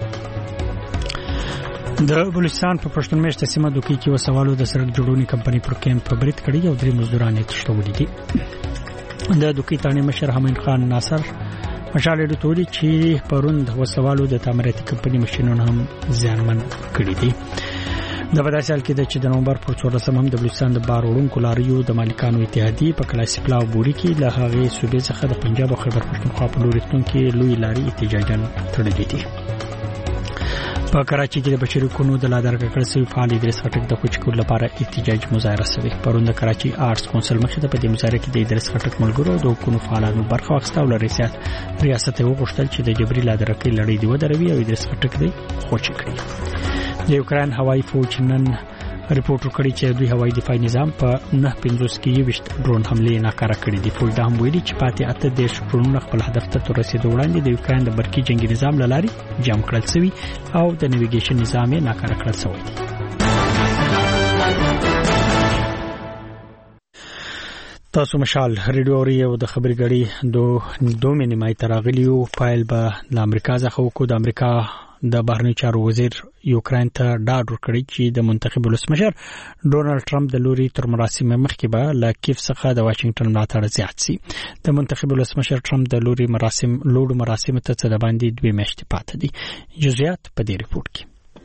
Speaker 1: د بلوچستان په پښتون مېشته سیمه دوکې کې وسوالو د سړک جوړونې کمپنۍ پر کیمپ برید کړی او درې مزدوران یې تښتولي دي. د دوکې تانې مشر حمین خان ناصر مشال ډیټولي چې پروند وسوالو د تعمیراتي کمپنۍ ماشينونه هم ځانمن کړی دي. د بداسال کې د چې د نومبر پر څوارلسم هم د بلوچستان د بار وړونکو لاریو د مالکانو اتحادیه په کلاسیک پلاو بوري کې له هغه صوبې څخه د پنجاب او خیبر پښتونخوا په لوري کې لوی لاري احتجاجان تړلې دي. په کراچي کې د بشري حقوقو د لادرګه کړ سوي فعال ادریس خټک د کوچکول لپاره احتجاج مظاهره شوی. پروند کراچي آرټس کونسل مخې ته په دې مظاهره کې د ادریس خټک ملګرو او د حقوقو فعالانو برخه واخیسته او ریاست ریاست یې وغوښتل چې د جبري لادرګه لړۍ دی ودروي او ادریس خټک دی خوشی کړي. د یوکران هوایي فوج نن ریپورت وکړي چې دوی هوایي دفاعي نظام په نه پنځوس کې یوشت ډرون حمله ناکاره کړې دي. فوج دا هم ویلي چې پاتې اته دیش ډرونونه خپل هدف ته تر رسیدو وړاندې د یوکران د برقي جنگي نظام لاري جام کړل شوی او د نیویګیشن نظام یې ناکاره کړل شوی دی. تاسو مشال ریډیو اوري او د خبري غړي دو دوه نیمه تراغلیو فایل به د امریکا ځخه وکړو. د امریکا د بهرنی چارو وزیر یوکرين ته ډاډ ورکړی چې د منتخب ولسمشر ډونالد ټرمپ د لوري تر مراسم مخکې به له کیف څخه د واشنگټن ملاتړ زیات شي. د منتخب ولسمشر ټرمپ د لوري مراسم لوړ مراسم ته څه د باندې دوه میاشتې پاتې دي. جزئیات په دې ریپورت کې.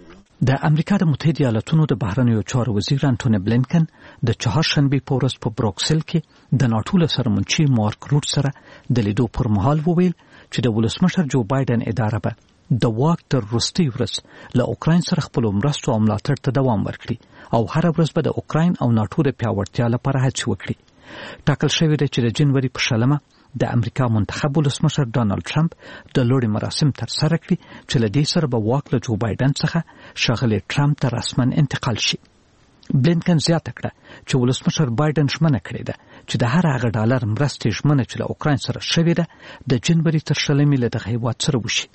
Speaker 4: د امریکا د متحده ایالاتونو د بهرنیو چارو وزیر انټونی بلینکن د چهارشنبه په ورځ په بروکسل کې د ناتو سرمنشي مارک روټ سره د لیدو پر مهال وویل چې د ولسمشر جو بایدن اداره به د واک تر وروستي ورځ له اوکراین سره خپل مرستو او ملاتړ ته دوام ورکړي او هر ورځ به د اوکراین او ناتو د پیاوړتیا لپاره هڅې وکړي. ټاکل شوی دی چې د جنوري په شلمه د امریکا منتخب ولسمشر ډونالد ټرمپ د لوړ مراسم تر سره کړي چې له دې سره به واک له جو بایدن څخه ښاغلی ټرمپ ته رسمن انتقال شي. بلینکن زیاته کړه چې ولسمشر بایدن ژمنه کړې ده چې د هر هغه ډالر مرستې ژمنه چې له اوکراین سره شوې ده د جنوري تر شلمې له دغه هیواد سره وشي.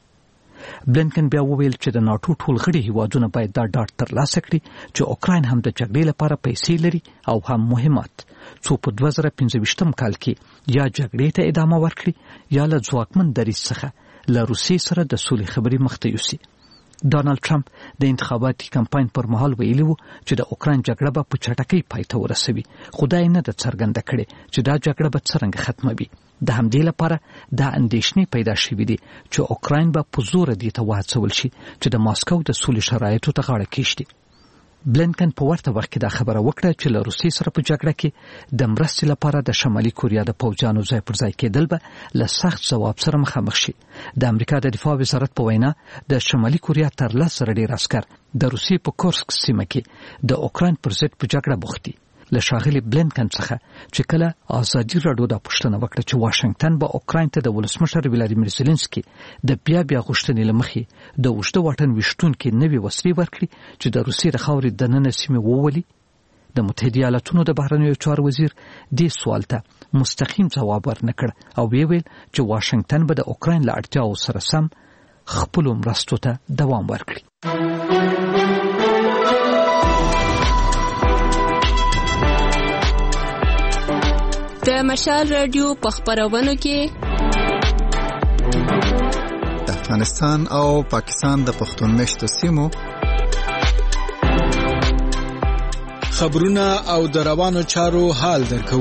Speaker 4: بلینکن بیا وویل چې د ناتو ټول غړي هیوادونه باید دا ډاډ ترلاسه کړي چې اوکراین هم د جګړې لپاره پیسې لري او هم مهمات څو په دوه زره پنځه ویشتم کال کې یا جګړې ته ادامه ورکړي یا له ځواکمن دریځ څخه له روسیې سره د سولې خبرې مخ ته یوسي. ډونالد ټرمپ د انتخاباتي کمپاین پر مهال ویلي و چې د اوکراین جګړه به په چټکۍ پای ته ورسوي. خدای نه د څرګنده کړي چې دا جګړه به څنګه ختموي. د همدې لپاره دا اندېښنې پیدا شوې دي چې اوکراین به په زور دي ته وهڅول شي چې د ماسکو د سولې شرایطو ته غاړه کېږدي. بلینکن په ورته وخت کې دا خبره وکړه چې له روسیې سره په جګړه کې د مرستې لپاره د شمالي کوریا د پوځیانو ځای پر ځای کېدل به له سخت ځواب سره مخامخ شي. د امریکا د دفاع وزارت په وینا د شمالي کوریا تر لس زره ډېر عسکر د روسیې په کورسک سیمه کې د اوکراین پر ضد په جګړه بوخت دي. له ښاغلي بلینکن څخه چې کله ازادي راډیو د پښتنه وکړه چې واشنگټن به اوکراین ته د ولسمشر ولادیمیر زيلنسکي د بیا بیا غوښتنې لمخې د وشته واټن وشتون کې نوې وسلې ورکړي چې د روسیې د خاورې د نن سیمه وولي. د متحده ایالاتونو د بهرنیو چارو وزیر دې سوال ته مستقیم ځواب ورنکړ او ویل چې واشنگټن به د اوکراین له اړتیاو سره سم خپل مرستو ته دوام ورکړي.
Speaker 7: د مشال رادیو په خبرونو کې
Speaker 14: د افغانستان او پاکستان د پښتون مېشتو سیمو
Speaker 8: خبرونه او د روانو چارو حال درکو.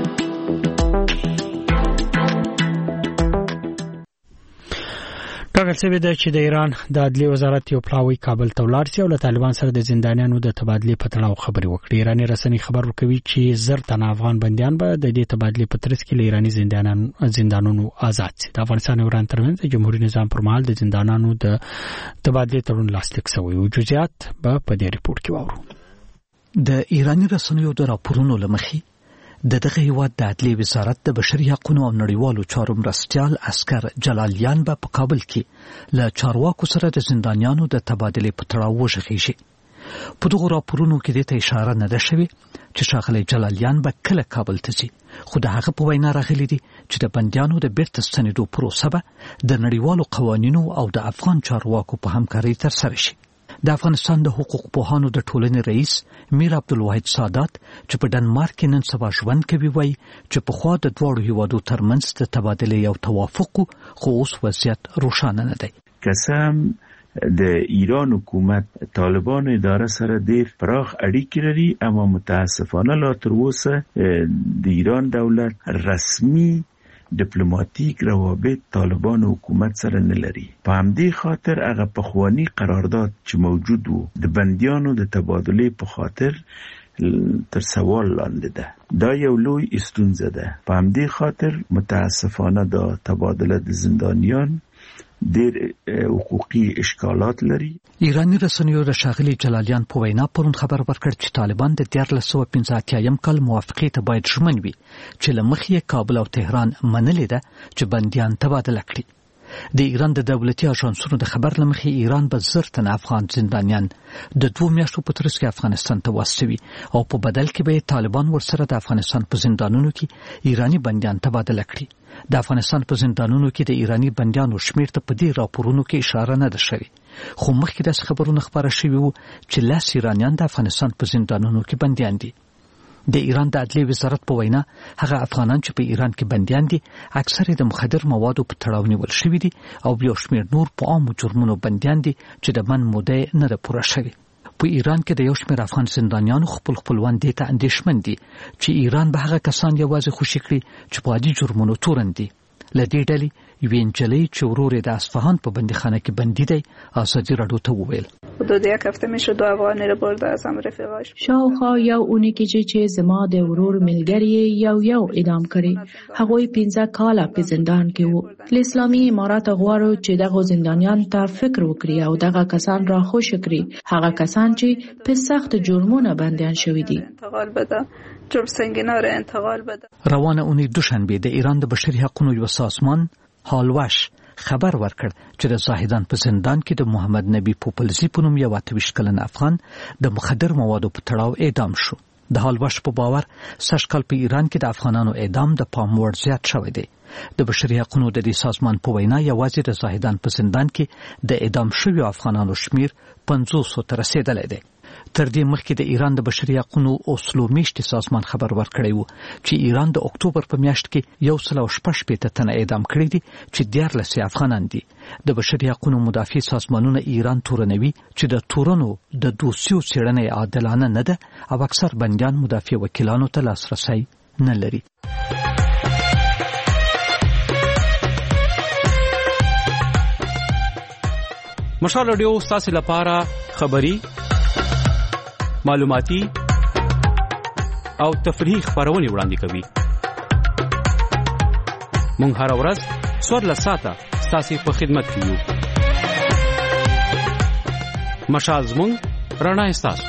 Speaker 1: ټاکل ویل شوی دی چې د ایران د عدلي وزارت یو پلاوی کابل ته ولاړ شي او له طالبان سره د زندانیانو د تبادلې په تړاو خبرې وکړي. ایراني رسنۍ خبر ورکوي چې زر تنه افغان بندیان به د دې تبادلې په ترڅ کې له ایراني زندانیانو زندانونو آزاد شي. د افغانستان او ایران ترمنځ د جمهوریت نظام پر مهال د زندانانو د تبادلې تړون لاسلیک شوی او جزئیات به په دې ریپورت کې واورو.
Speaker 4: د ایراني رسنیو د راپورونو لمخې د دغه هیواد د عدلي وزارت د بشري حقوقو او نړیوالو چارو مرستیال عسکر جلالیان به په کابل کې له چارواکو سره د زندانیانو د تبادلې په تړاو وغږیږي. په دغه راپورونو کې د ته اشاره نه ده شوې چې ښاغلي جلالیان به کله کابل ته ځي، خو د هغه په وینا راغلي دي چې د بندیانو د بیرته ستنېدو پروسه به د نړیوالو قوانینو او د افغان چارواکو په همکارۍ ترسره شي. د افغانستان د حقوق پوهانو د ټولنې رئیس میر عبدالواحد سادات چې په ډنمارک کې نن سبا ژوند کوي وایي چې پخوا د دواړو هیوادو ترمنځ د تبادلې یو توافق خو اوس وضعیت روښانه نه دی.
Speaker 2: قسم د ایران حکومت طالبان اداره سره ډېر پراخ اړیکې لري، اما متاسفانه لا تر اوسه د ایران دولت رسمي ډیپلوماټیک روابط طالبان حکومت سره نه لري. په همدې خاطر هغه پخوانی قرارداد چې موجود وو د بندیانو د تبادلې په خاطر تر سوال لاندې ده. دا یو لوی ستونزه ده. په همدې خاطر متاسفانه دا تبادله د زندانیان ډېر حقوقي اشکالات لري.
Speaker 4: ایرانی رسنیو د ښاغلي جلالیان په وینا پرون خبر ورکړ چې طالبان د دیارلس سوه پنځه اتیایم کال موافقې ته باید ژمن وي چې له مخې یې کابل او تهران منلې ده چې بندیان تبادله کړي. د ایران د دولتي اژانسونو د خبر له مخې ایران به زر تنه افغان زندانیان د دوه میاشتو په ترڅ کې افغانستان ته واستوي او په بدل کې به طالبان ورسره د افغانستان په زندانونو کې ایرانی بندیان تبادله کړي. د افغانستان په زندانونو کې د ایرانی بندیانو شمیر ته په دې راپورونو کې اشاره نه ده شوې، خو مخکې د خبرونو خبره شوې وو چې لاس ایرانیان د افغانستان په زندانونو کې بندیان دي. د ایران د عدلي وزارت په وینا هغه افغانان چې په ایران کې بندیان دي اکثر د مخدر موادو په تړاو نیول شوي دي او یو شمیر نور په عامو جرمونو بندیان دي چې د من موده نه ده پوره شوې. په ایران کې د یو شمیر افغان زندانیانو خپل خپلوان دي ته اندېښمن دي چې ایران به هغه کسان یوازې خوشي کړي چې په عادي جرمونو تورن دي. له دې ډلې یوې نجلۍ چې ورور یې د اصفهان په بندیخانه کې بندي دی ازادي راډیو ته وویل
Speaker 9: حدود یک هفته میشه دو افغانی رو برده از هم رفیقاش.
Speaker 10: شاوخوا یو اونی کې چې زما د ورور ملګری یو یو اعدام کړي، هغوی پنځه کاله په زندان کې وو. د اسلامي امارات غواړو چې دغه زندانیان ته فکر وکړي او دغه کسان را خوش کړي، هغه کسان چې په سخت جرمونو بندیان شوي دي.
Speaker 9: انتقال بده جرم سنگینا را انتقال بده.
Speaker 4: روانه اونۍ دوشنبه د ایران د بشري حقوقو یو سازمان هالوش خبر ورکړ چې د زاهدان په زندان کې د محمد نبی پوپلزی په نوم یو اته ویشت کلن افغان د مخدر موادو په تړاو اعدام شو. د حالوش په باور سږ کال په ایران کې د افغانانو اعدام د پام وړ زیات شوی دی. د بشري حقوقو د دې سازمان په وینا یوازې د زاهدان په زندان کې د اعدام شویو افغانانو شمیر پنځوس ته رسیدلی دی. تر دې مخکې د ایران د بشري حقوقو اصولو میشتي سازمان خبر ورکړی وو چې ایران د اکتوبر په میاشت کې یو سل او شپږ شپېته تنه اعدام کړي دي چې دیارلس افغانان دي. د بشري حقوقو مدافع سازمانونه ایران تورنوي چې د تورنو د دوسیو څېړنې عادلانه نه ده او اکثر بندیان مدافع وکیلانو ته لاسرسی نه لري.
Speaker 11: مشال رادیو ستاسو لپاره خبري معلوماتي او تفریحي خبرونه وړاندې کوي. مونږ هر ورځ څوارلس ساعته ستاسو په خدمت کې یو. مشال زموږ رڼا ستاسو.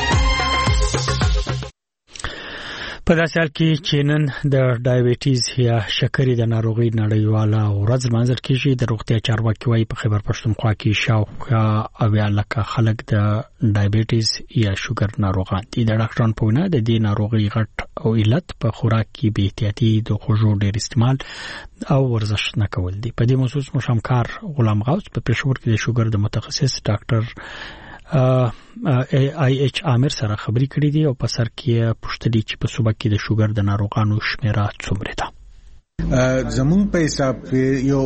Speaker 1: په داسې حال کې چې نن د ډایبټیز یا شکرې د ناروغۍ نړیواله ورځ لمانځل کېږي، د روغتیا چارواکي وايي په خیبر پښتونخوا کې شاوخوا اویا لکه خلک د ډایبټیز یا شوګر ناروغان دي. د ډاکټرانو په وینا د دې ناروغۍ غټ او علت په خوراک کې بې احتیاطي، د خوږو ډېر استعمال او ورزش نه کول دي. په دې موضوع مو همکار غلام غوث په پېښور کې د شوګر د متخصص ډاکټر آی ایچ عامر سره خبرې کړې دي او په سر کې پوښتنې چې په صوبه کې د شوګر د ناروغانو شمیره څومره ده.
Speaker 12: زمون په حساب یو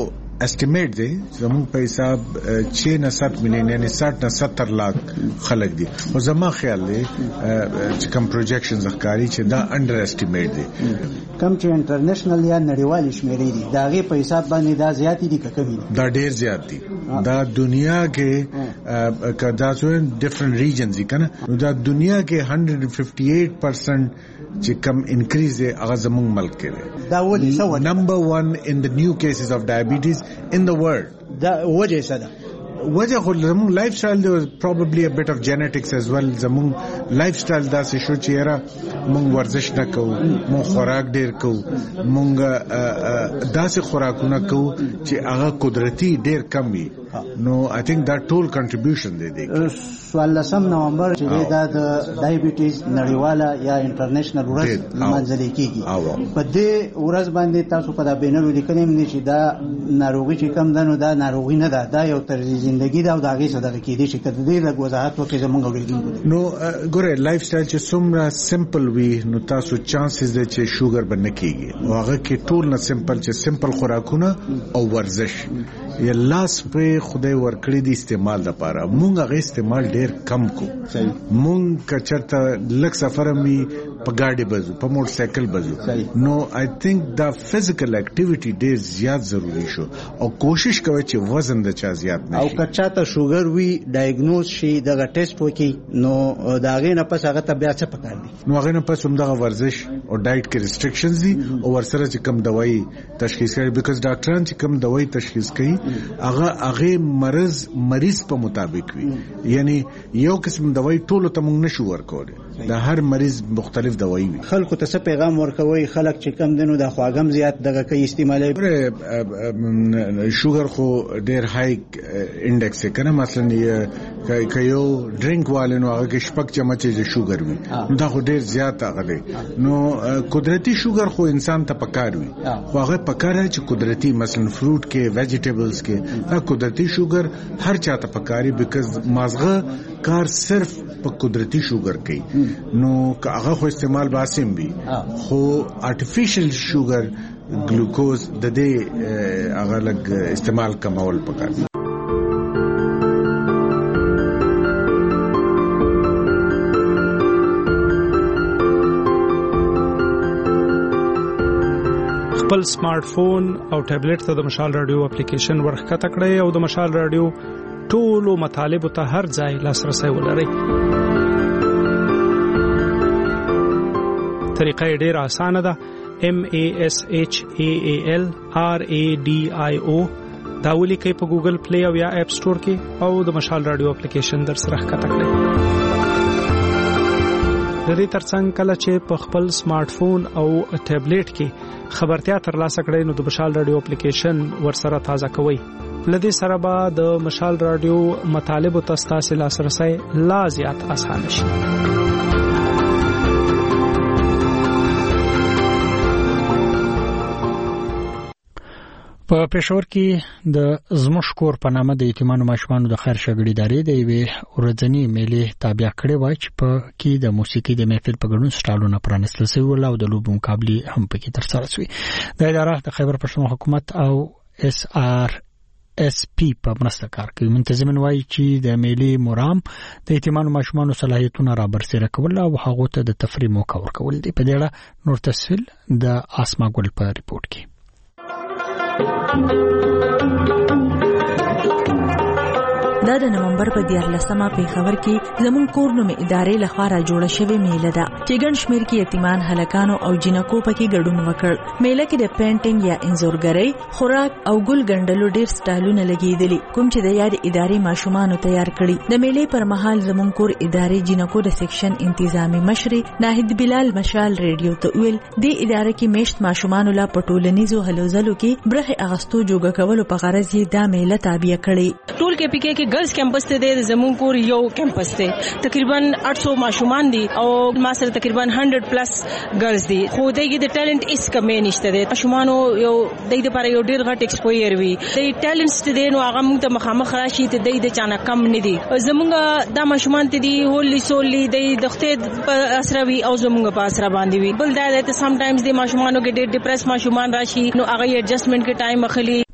Speaker 3: اسټیمیټ دی زموږ په حساب چې نه سات مليون یعنی سات نه ستر لاک خلک دي او زما خیال دی چې کوم پروجیکشنز ښکاري چې دا انډر اسټیمیټ دی
Speaker 12: کم چې انټرنیشنل یا نړیوال شمیرې دي دا غي په حساب باندې دا زیات دي که کمی دي
Speaker 3: دا ډیر زیات دي دا دنیا کې کدا څو ډیفرنٹ ریجنز دي کنه نو دا دنیا کې one hundred fifty-eight percent چې کم انکریز دی هغه زموږ ملک کې دی
Speaker 12: دا ولې سو
Speaker 3: نمبر one in the new cases of diabetes in the world
Speaker 12: دا وجه څه ده
Speaker 3: وجه خو زموږ لایف سټایل دی probably a bit of genetics as well زموږ لایف سټایل داسې شو چې یاره موږ ورزش نه کوو موږ خوراک ډیر کوو موږ داسې خوراکونه کوو چې هغه قدرتي ډیر کم وي نو I think that total contribution دی دی
Speaker 12: څوارلسم نومبر چې دا د ډایبټیز نړیواله یا انټرنیشنل ورځ لمانځل کیږي په دې ورځ باندې تاسو په دا بینر لیکنې مې چې دا ناروغي چې کم ده نو دا ناروغي نه ده دا یو طرز ژوندۍ ده او دا غي صدقه کیدی شي کله دې لږ وضاحت وکړئ زموږ اوریدونکو
Speaker 3: نو ګوره لایف سټایل چې څومره سمپل وي نو تاسو چانسز ده چې شوګر باندې کیږي او هغه کې ټول نه سمپل چې سمپل خوراکونه او ورزش یا لاس په خدای ورکړي دي استعمال لپاره مونږ هغه استعمال ډیر کم کو مونږ کچرته لک سفر می په گاډي بزو په موټر سایکل بزو نو آی تھنک دا فزیکل اکټیویټي ډیر زیات ضروری شو او کوشش کوي چې وزن د چا زیات نه
Speaker 12: او کچاته شوګر وی ډایګنوز شي دغه ټیسټ وکي نو داغه نه پس هغه ته بیا څه پکار دي
Speaker 3: نو هغه نه پس هم دغه ورزش او ډایټ کې ریسټریکشنز دي او ورسره چې کم دوايي تشخیص کوي بیکاز ډاکټران چې کم دوايي تشخیص کوي هغه هغه مرز مریض په مطابق وي یعنی یو قسم دوايي ټول ته موږ نشو ورکولی دا هر مریض مختلف دوايي وي
Speaker 12: خلکو ته څه پیغام ورکوي خلک چې کم دنو د خواګم زیات دغه کوي استعمالي
Speaker 3: شوګر خو ډیر های انډیکس کنه مثلا کایو ډرینک والنو هغه کې شپږ چمچ د شوګر وي دا خو ډیر زیات هغه دی نو قدرتي شوګر خو انسان ته پکار وي خو هغه پکار چې قدرتي مثلا فروټ کې ویجیټیبلز کې دا قدرتي شوګر هر چاته پکاري بیکاز مازغه کار صرف په قدرتي شوګر کوي نو هغه خو استعمال باسم وي خو ارتفیشل شوګر ګلوکوز د دې هغه لګ استعمال کمول پکار دي
Speaker 13: خپل سمارټ فون او ټابلیټ ته د مشال رادیو اپلیکیشن ورخکته کړئ او د مشال رادیو ټولو مطالب ته هر ځای لاسرسي ولرئ. طریقه ډېره اسانه ده. M A S H A A L R A D I O دا ولیکئ په ګوګل پلی او یا اپ سٹور کې او د مشال رادیو اپلیکیشن در سره ښکته کړئ. د دې ترڅنګ کله چې په خپل سمارټ فون او ټابلیټ کې خبرتیا ترلاسه کړئ نو د مشال رادیو اپلیکیشن ورسره تازه کوئ. لدې سره به د مشال رادیو مطالب او تاسو لاسرسي لا زیات اسانه شي.
Speaker 1: په پېښور کې د زموږ کور په نامه د یتیمانو ماشومانو د خیر شګړې ادارې د یوې ورځنی میلې تابع کړې و چې په کې د موسیقي د محفل په ګډون سټالونه پرانستل شوي ول او د لوبو مقابله هم پکې ترسره شوې. د ادارې د خیبر پښتونخوا حکومت او اس آر اس پی په مرسته کار کوي. منتظمین وایي چې د میلې مرام د یتیمانو ماشومانو صلاحیتونه را برسېره کول او هغه ته د تفریح موقع ورکول دي. په دې اړه نور تفصیل د اسما ګل په ریپورت کې.
Speaker 16: دا د نومبر په دیارلسمه پیښور کې زمون کور نومې ادارې لخوا را جوړه شوې میله ده چې ګڼ شمېر کې یتیمان هلکانو او جنکو پکې ګډون وکړ. میله کې د پینټینګ یا انځورګرۍ، خوراک او ګل ګنډلو ډېر سټایلونه لګېدلي کوم چې د یاد ادارې ماشومانو تیار کړي. د میلې پر مهال زمون کور ادارې جنکو د سیکشن انتظامی مشر ناهید بلال مشال ریډیو ته ویل د ادارې کې میشت ماشومانو لا پټولنیزو هلو ځلو کې برخه اغستو جوګه کولو په غرض یې دا میله تابع کړي.
Speaker 17: ټول کې پکې کې girls campus ته د زمون کور یو کیمپس ته تقریبا आठ सौ ماشومان دي او ما سره تقریبا सौ پلس गर्ल्स دي. خو دغه د ټالنت اس کمې نشته دي. ماشومانو یو دغه لپاره یو ډیر غټ ایکسپویر وي. د ټالنټس دي نو هغه موږ ته مخامخ راشي ته د چانه کم نه دي. زمونږ د ماشومان ته دي هولي سولي د دخته په اسروي او زمونږ په اسره باندې وي. بل دا د سم ټایمز د ماشومانو کې ډیر ډیپریس ماشومان راشي نو هغه ایڈجسټمنٹ کې ټایم اخلي.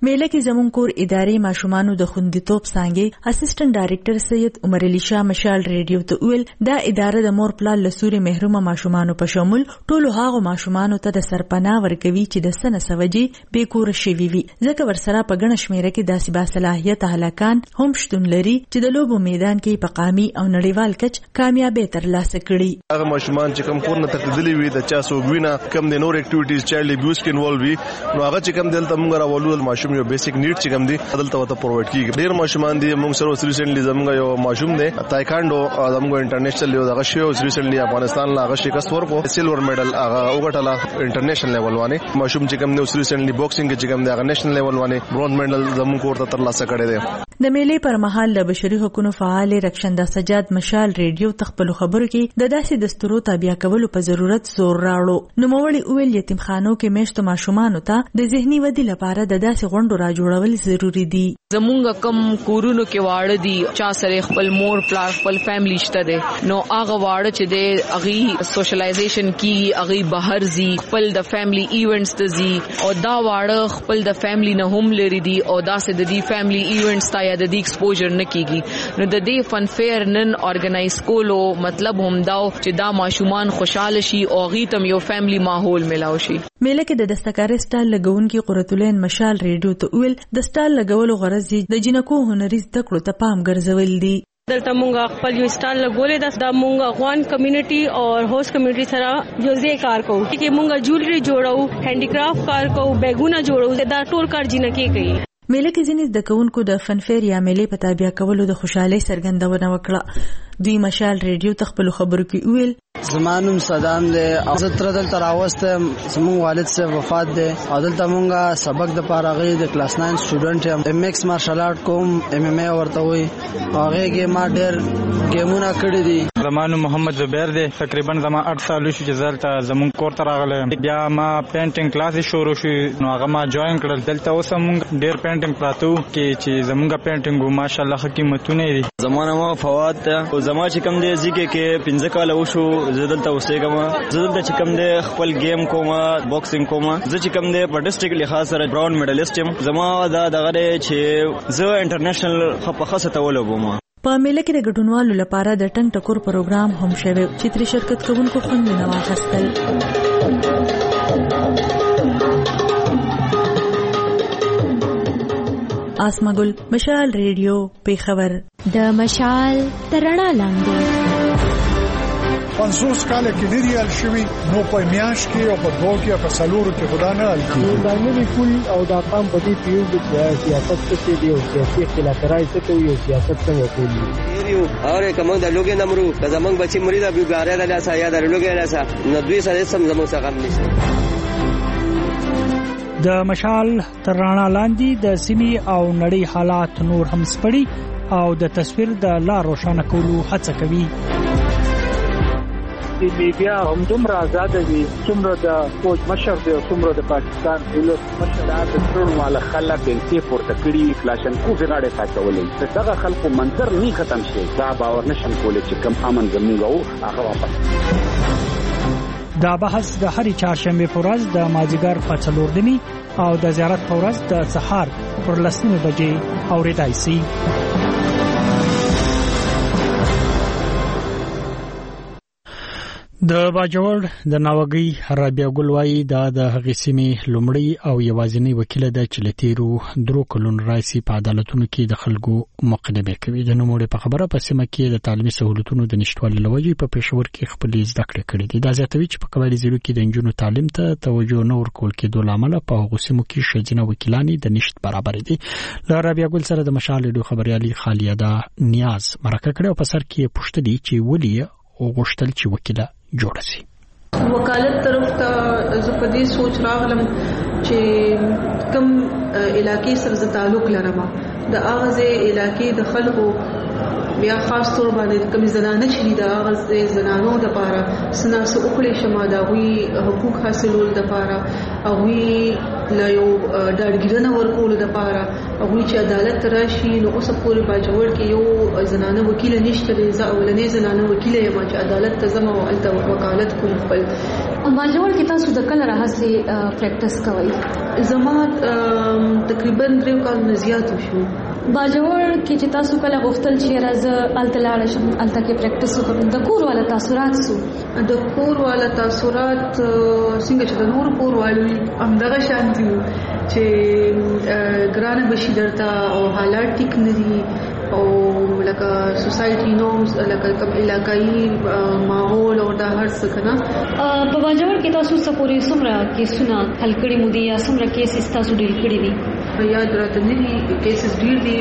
Speaker 16: میله کې زموږ کور ادارې ماشومانو د خوندیتوب څانګې اسسټنټ ډایریکټر سید عمر علي شاه مشال ریډیو ته ویل دا اداره د مور پلار لسوري محروم ماشومانو په شمول ټولو هغو ماشومانو ته د سرپناه ورکوي چې د سنه سوجي بې کور شوي وي ځکه ورسره په ګڼه شمیره کې داسې باصلاحیت هلکان هم شتون لري چې د لوبو میدان کې په قامي او نړیوال کچ کامیابی ترلاسه کړي.
Speaker 5: هغه ماشومان چې کوم کور نه تقدیدلی وي د چا سوګوینه کم د نور اکټیویټیز چایلډ ابیوز کې انوالو وي نو هغه چې کم دلته موږ راولو ماشوم یو بیسیک نیډ چې کم دي دلته وته پرووایډ کیږي. ډیر ماشومان دي موږ سره ریسنټلی زموږ یو ماشوم دی تایکانډو زموږ انټرنیشنل یو دغه شی او ریسنټلی افغانستان لا هغه شکست ورکو سیلور میډل هغه وګټله انټرنیشنل لیول باندې ماشوم چې کم دی ریسنټلی باکسینګ چې کم دی هغه نېشنل لیول باندې برونز میډل زموږ ورته ترلاسه کړی دی.
Speaker 16: د میلې پر مهال د بشري حقوقو فعال رکشنده سجاد مشال ریډیو تخپل خبرو کې د داسې دستورو تابع کولو په ضرورت زور راوړو. نو موړي اویل یتیمخانو کې میشتو ماشومانو ته د ذهني ودې لپاره د داسې غونډو را جوړول ضروری دي.
Speaker 15: زمونږ کم کورونو کې واړه دي چا سره خپل مور پلار خپل فیملی شته دي نو هغه واړه چې د اغي سوشلایزیشن کی اغي بهر زی خپل د فیملی ایونټس ته زی او دا واړه خپل د فیملی نه هم لري دي او دا سه د دې فیملی ایونټس ته یا د دې ایکسپوژر نه کیږي نو د دې فن فیر نن ارګنایز کولو مطلب هم دا چې دا ماشومان خوشاله شي او غي تم یو فیملی ماحول ملاوي شي.
Speaker 16: میله کې د دستکاري سټایل لګونکي قرتولین مشال ریډیو ته ویل د سټایل لګولو غرض د جنکو هنري زده کړو ته پام ګرځول دي.
Speaker 17: دلته مونږ خپل یو سټایل لګولې د مونږ افغان کمیونټي او هوست کمیونټي سره یوځای کار کوو چې مونږ جولري جوړو هینډي کرافټ کار کوو بیګونه جوړو دا ټول کار جنکې کوي.
Speaker 16: میله کې ځینې زده کوونکو د فنفیر یا میلې په تابع کولو د خوشحالۍ څرګندونه وکړه. دوی مشال ریډیو تخپل خبرو کې ویل
Speaker 18: زمانم صدام دے عزت تردل تراوست زمون والد سے وفات دے عدل تمونگا سبق د پاراغی د کلاس نائن سٹوڈنٹ ام ایم ایکس مارشل آرٹ کوم ایم ایم اے ورته وي هغه کې ما ډېر گیمونه کړی دي.
Speaker 20: زمانو محمد زبیر دے تقریبا زما اټ سال شو چې زلته زمون کور ته راغله بیا ما پینټینګ کلاس شروع شو نو هغه ما جوائن کړل دلته اوس موږ ډېر پینټینګ پراتو کې چې زمونږه پینټینګ ماشاءالله حکیمتونه دي.
Speaker 21: زمانه ما فواد ته زما چې کوم دی ځکه کې پنځه کال وشو زدلته اوسېګم زدلته چې کوم دی خپل گیم کوم باکسینګ کوم زه چې کوم دی په ډیسټریکټ لحاظ سره براون میډالیست یم زما دا دغه چې زه انټرنیشنل خپه خاصه تولوم.
Speaker 16: په میله کې د ګډونوالو لپاره د ټنګ ټکور پروګرام هم شوی چې تر شرکت کوونکو خوندونه واخیستل. آسمګل مشال ریډیو پیښور
Speaker 26: د مشال ترڼا لاندې
Speaker 27: پنځوس کاله کې لري ال شوی نو په میاش کې او په دوه کې په سلورو کې خدا نه ال کې
Speaker 28: دا نه کول او دا قام په دې پیو د سیاست کې دی او سیاسي اختلاف راځي ته یو سیاست څنګه کوي
Speaker 29: یو اوره کوم د لوګي نمرو د زمنګ بچي مرید ابو ګاره د لاسه یا د لوګي لاسه نو دوی سره سم زموږ څخه غم نشته.
Speaker 1: د مشال ترانه لاندې د سیمي او نړۍ حالات نور هم سپړي او د تصویر د لار روښانه کولو هڅه کوي.
Speaker 28: د میډیا هم دومره آزاد دي څومره د فوج مشر دی او څومره د پاکستان ولس مشر د ټول مال خلک انتي پورته کړي کلاشن کو غاړه تاچولې دغه خلکو منظر نه ختم شي دا باور نشم کولای چې کم امن زموږ هغه واپس.
Speaker 1: دا بحث د هرې چهارشنبه په ورځ د مازیګر په څلور نیمي او د زیارت په ورځ د سهار پر لسنیمه بجې اورېدای شي. د باجوړ د ناوګي رابعه ګل وايي دا د هغې سیمې لومړی او یوازینی وکیل ده چې له تیرو درو کلونو راځي په عدالتونو کې د خلکو مقدمه کوي. د نوموړي په خبره په سیمه کې د تعلیمي سہولتونو د نشټوالي له وجې په پېښور کې خپلې زده کړې کړې دي. دا زیاتوي چې په قبایلي ضلعو کې د نجونو تعلیم ته توجه نه ورکول کېدو له امله په هغو سیمو کې ښځینه وکیلان د نشت برابر دي. له رابعه ګل سره د مشال ریډیو خبريالي خالیده نیاز مرکه کړې او په سر کې پوښتنه چې ولې وغوښتل چې وکیله جوړ شي.
Speaker 9: وکالت طرف ته زه په دې سوچ راغلم چې کم علاقې سره تعلق لرم د اغاز علاقې د خلکو بیا خاص طور باندې کم زنانه چې د اغاز زنانو د لپاره سناسو وکړي شمه دا وی حقوق حاصلول د لپاره او وی لا یو ډاډګیرنه ورکول د لپاره او وی چې عدالت راشي نو اوس پورې باجوړ کې یو زنانه وکیل نشته د اولنې زنانه وکیل یم چې عدالت ته زما او الته وکالت کوم خپل
Speaker 10: باجوړ کې تاسو د کله راهسي پریکټیس کوئ؟
Speaker 9: زما تقریبا درې کال زیات شو.
Speaker 10: باجوړ کې چې تاسو کله غوښتل چې راځه الته لاړ شم الته کې پریکټیس وکړم د کور والا تاثرات سو؟
Speaker 9: د کور والا تاثرات څنګه چې د نور کور والو همدغه شان دي چې ګرانه بشي درته او حالات ټیک نه دي او لکه سوسایټي نورمز لکه کوم علاقايي ماحول او دا هر څه کنه.
Speaker 10: په باجوړ کې تاسو سپوري سمرا کیسونه حل کړی مو دي یا سمرا کیسز تاسو ډیل کړی دي؟
Speaker 9: یاد راته نه دي کیسز ډیر دي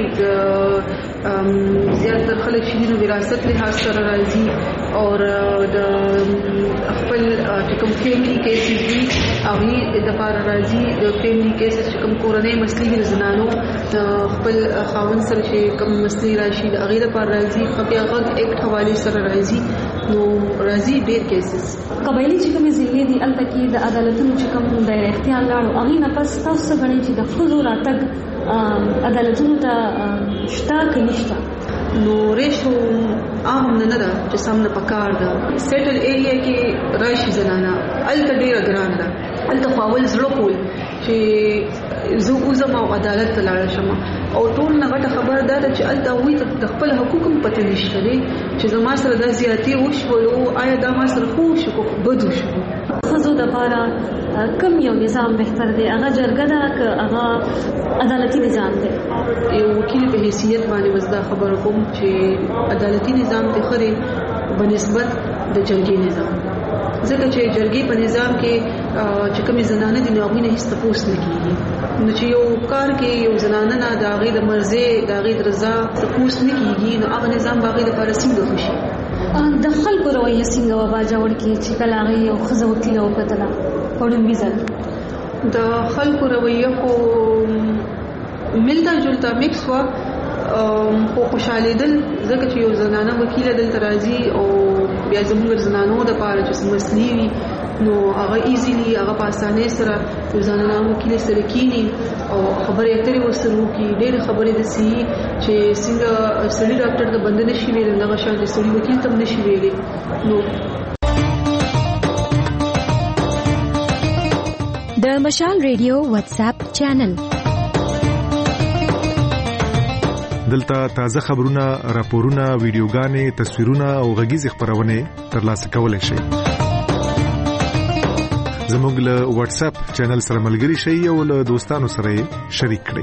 Speaker 9: زیاتره خلک چې د وراثت له سره راځي او د خپل کوم فیملی کیسز دي هغه د لپاره راځي د فیملی کیسز چې کوم کورنۍ مسلې زنانو خپل خاوند سره چې کوم مسلې راشي د هغه لپاره راځي په هغه اکټ حواله سره راځي نو راځي ډیر کیسز.
Speaker 10: قبایلی چې کوم ضلع دي الته کې د عدالتونو چې کوم د اختیار لاړو هغه نه پس تاسو غواړئ چې د حضور اتګ عدالتونو ته شتا کې نشته
Speaker 9: نو ریشو عام نه نه چې سامنے پکار ده سیټل ایریا کې راشي زنانا الته ډیر ګران ده الته فاول زړه کول چې زه اوسم او عدالت ته لاړ شم او ټول نه غټه خبر ده چې الته وي د خپل حقوقم پته نشته دي چې زما سره د زیاتی وشول او آیا دا ما سره خو شو بدو شو.
Speaker 10: خزو د پاره کم یو نظام بهتر دی هغه جرګه ده که هغه عدالتي نظام دی؟
Speaker 9: یو وکیل په حیثیت باندې وزدا خبر کوم چې عدالتي نظام ته خره بنسبت د جرګې نظام ځکه چې جرګې په نظام کې چې کومې زنانه دي نو هغه نه هیڅ تفوس نه کیږي نو چې یو کار کې یو زنانه نه د هغه د مرزه د هغه د رضا تفوس نه کیږي نو هغه نظام باغې د لپاره څنګه خوشي
Speaker 10: د خلکو رویه څنګه و باجوړ کې چې کله هغه یو خزه وکیل او کتله پړم بيزل
Speaker 9: د خلکو رویه کو ملتا جلتا میکس وا خو خوشاله دل ځکه چې یو زنانه وکیل دل ترازی او بیا زموږ زنانو د پاره چې مسلې وي نو هغه ایزیلی هغه په اسانه سره یو زنانه وکیل سره کینی او خبرې اترې وسرو کې ډېر خبرې د سی چې څنګه سړي ډاکټر د بندنه شي ویل نه غشان د سړي وکیل تم نشي ویلې نو
Speaker 26: د مشال ریډیو واتس اپ چینل
Speaker 6: دلته تازه خبرونه، راپورونه، ویډیوګانې، تصویرونه او غږیز خبرونه ترلاسه کولای شئ. زموږ له واتس اپ چینل سره ملګري شئ او له دوستانو سره شریک کړئ.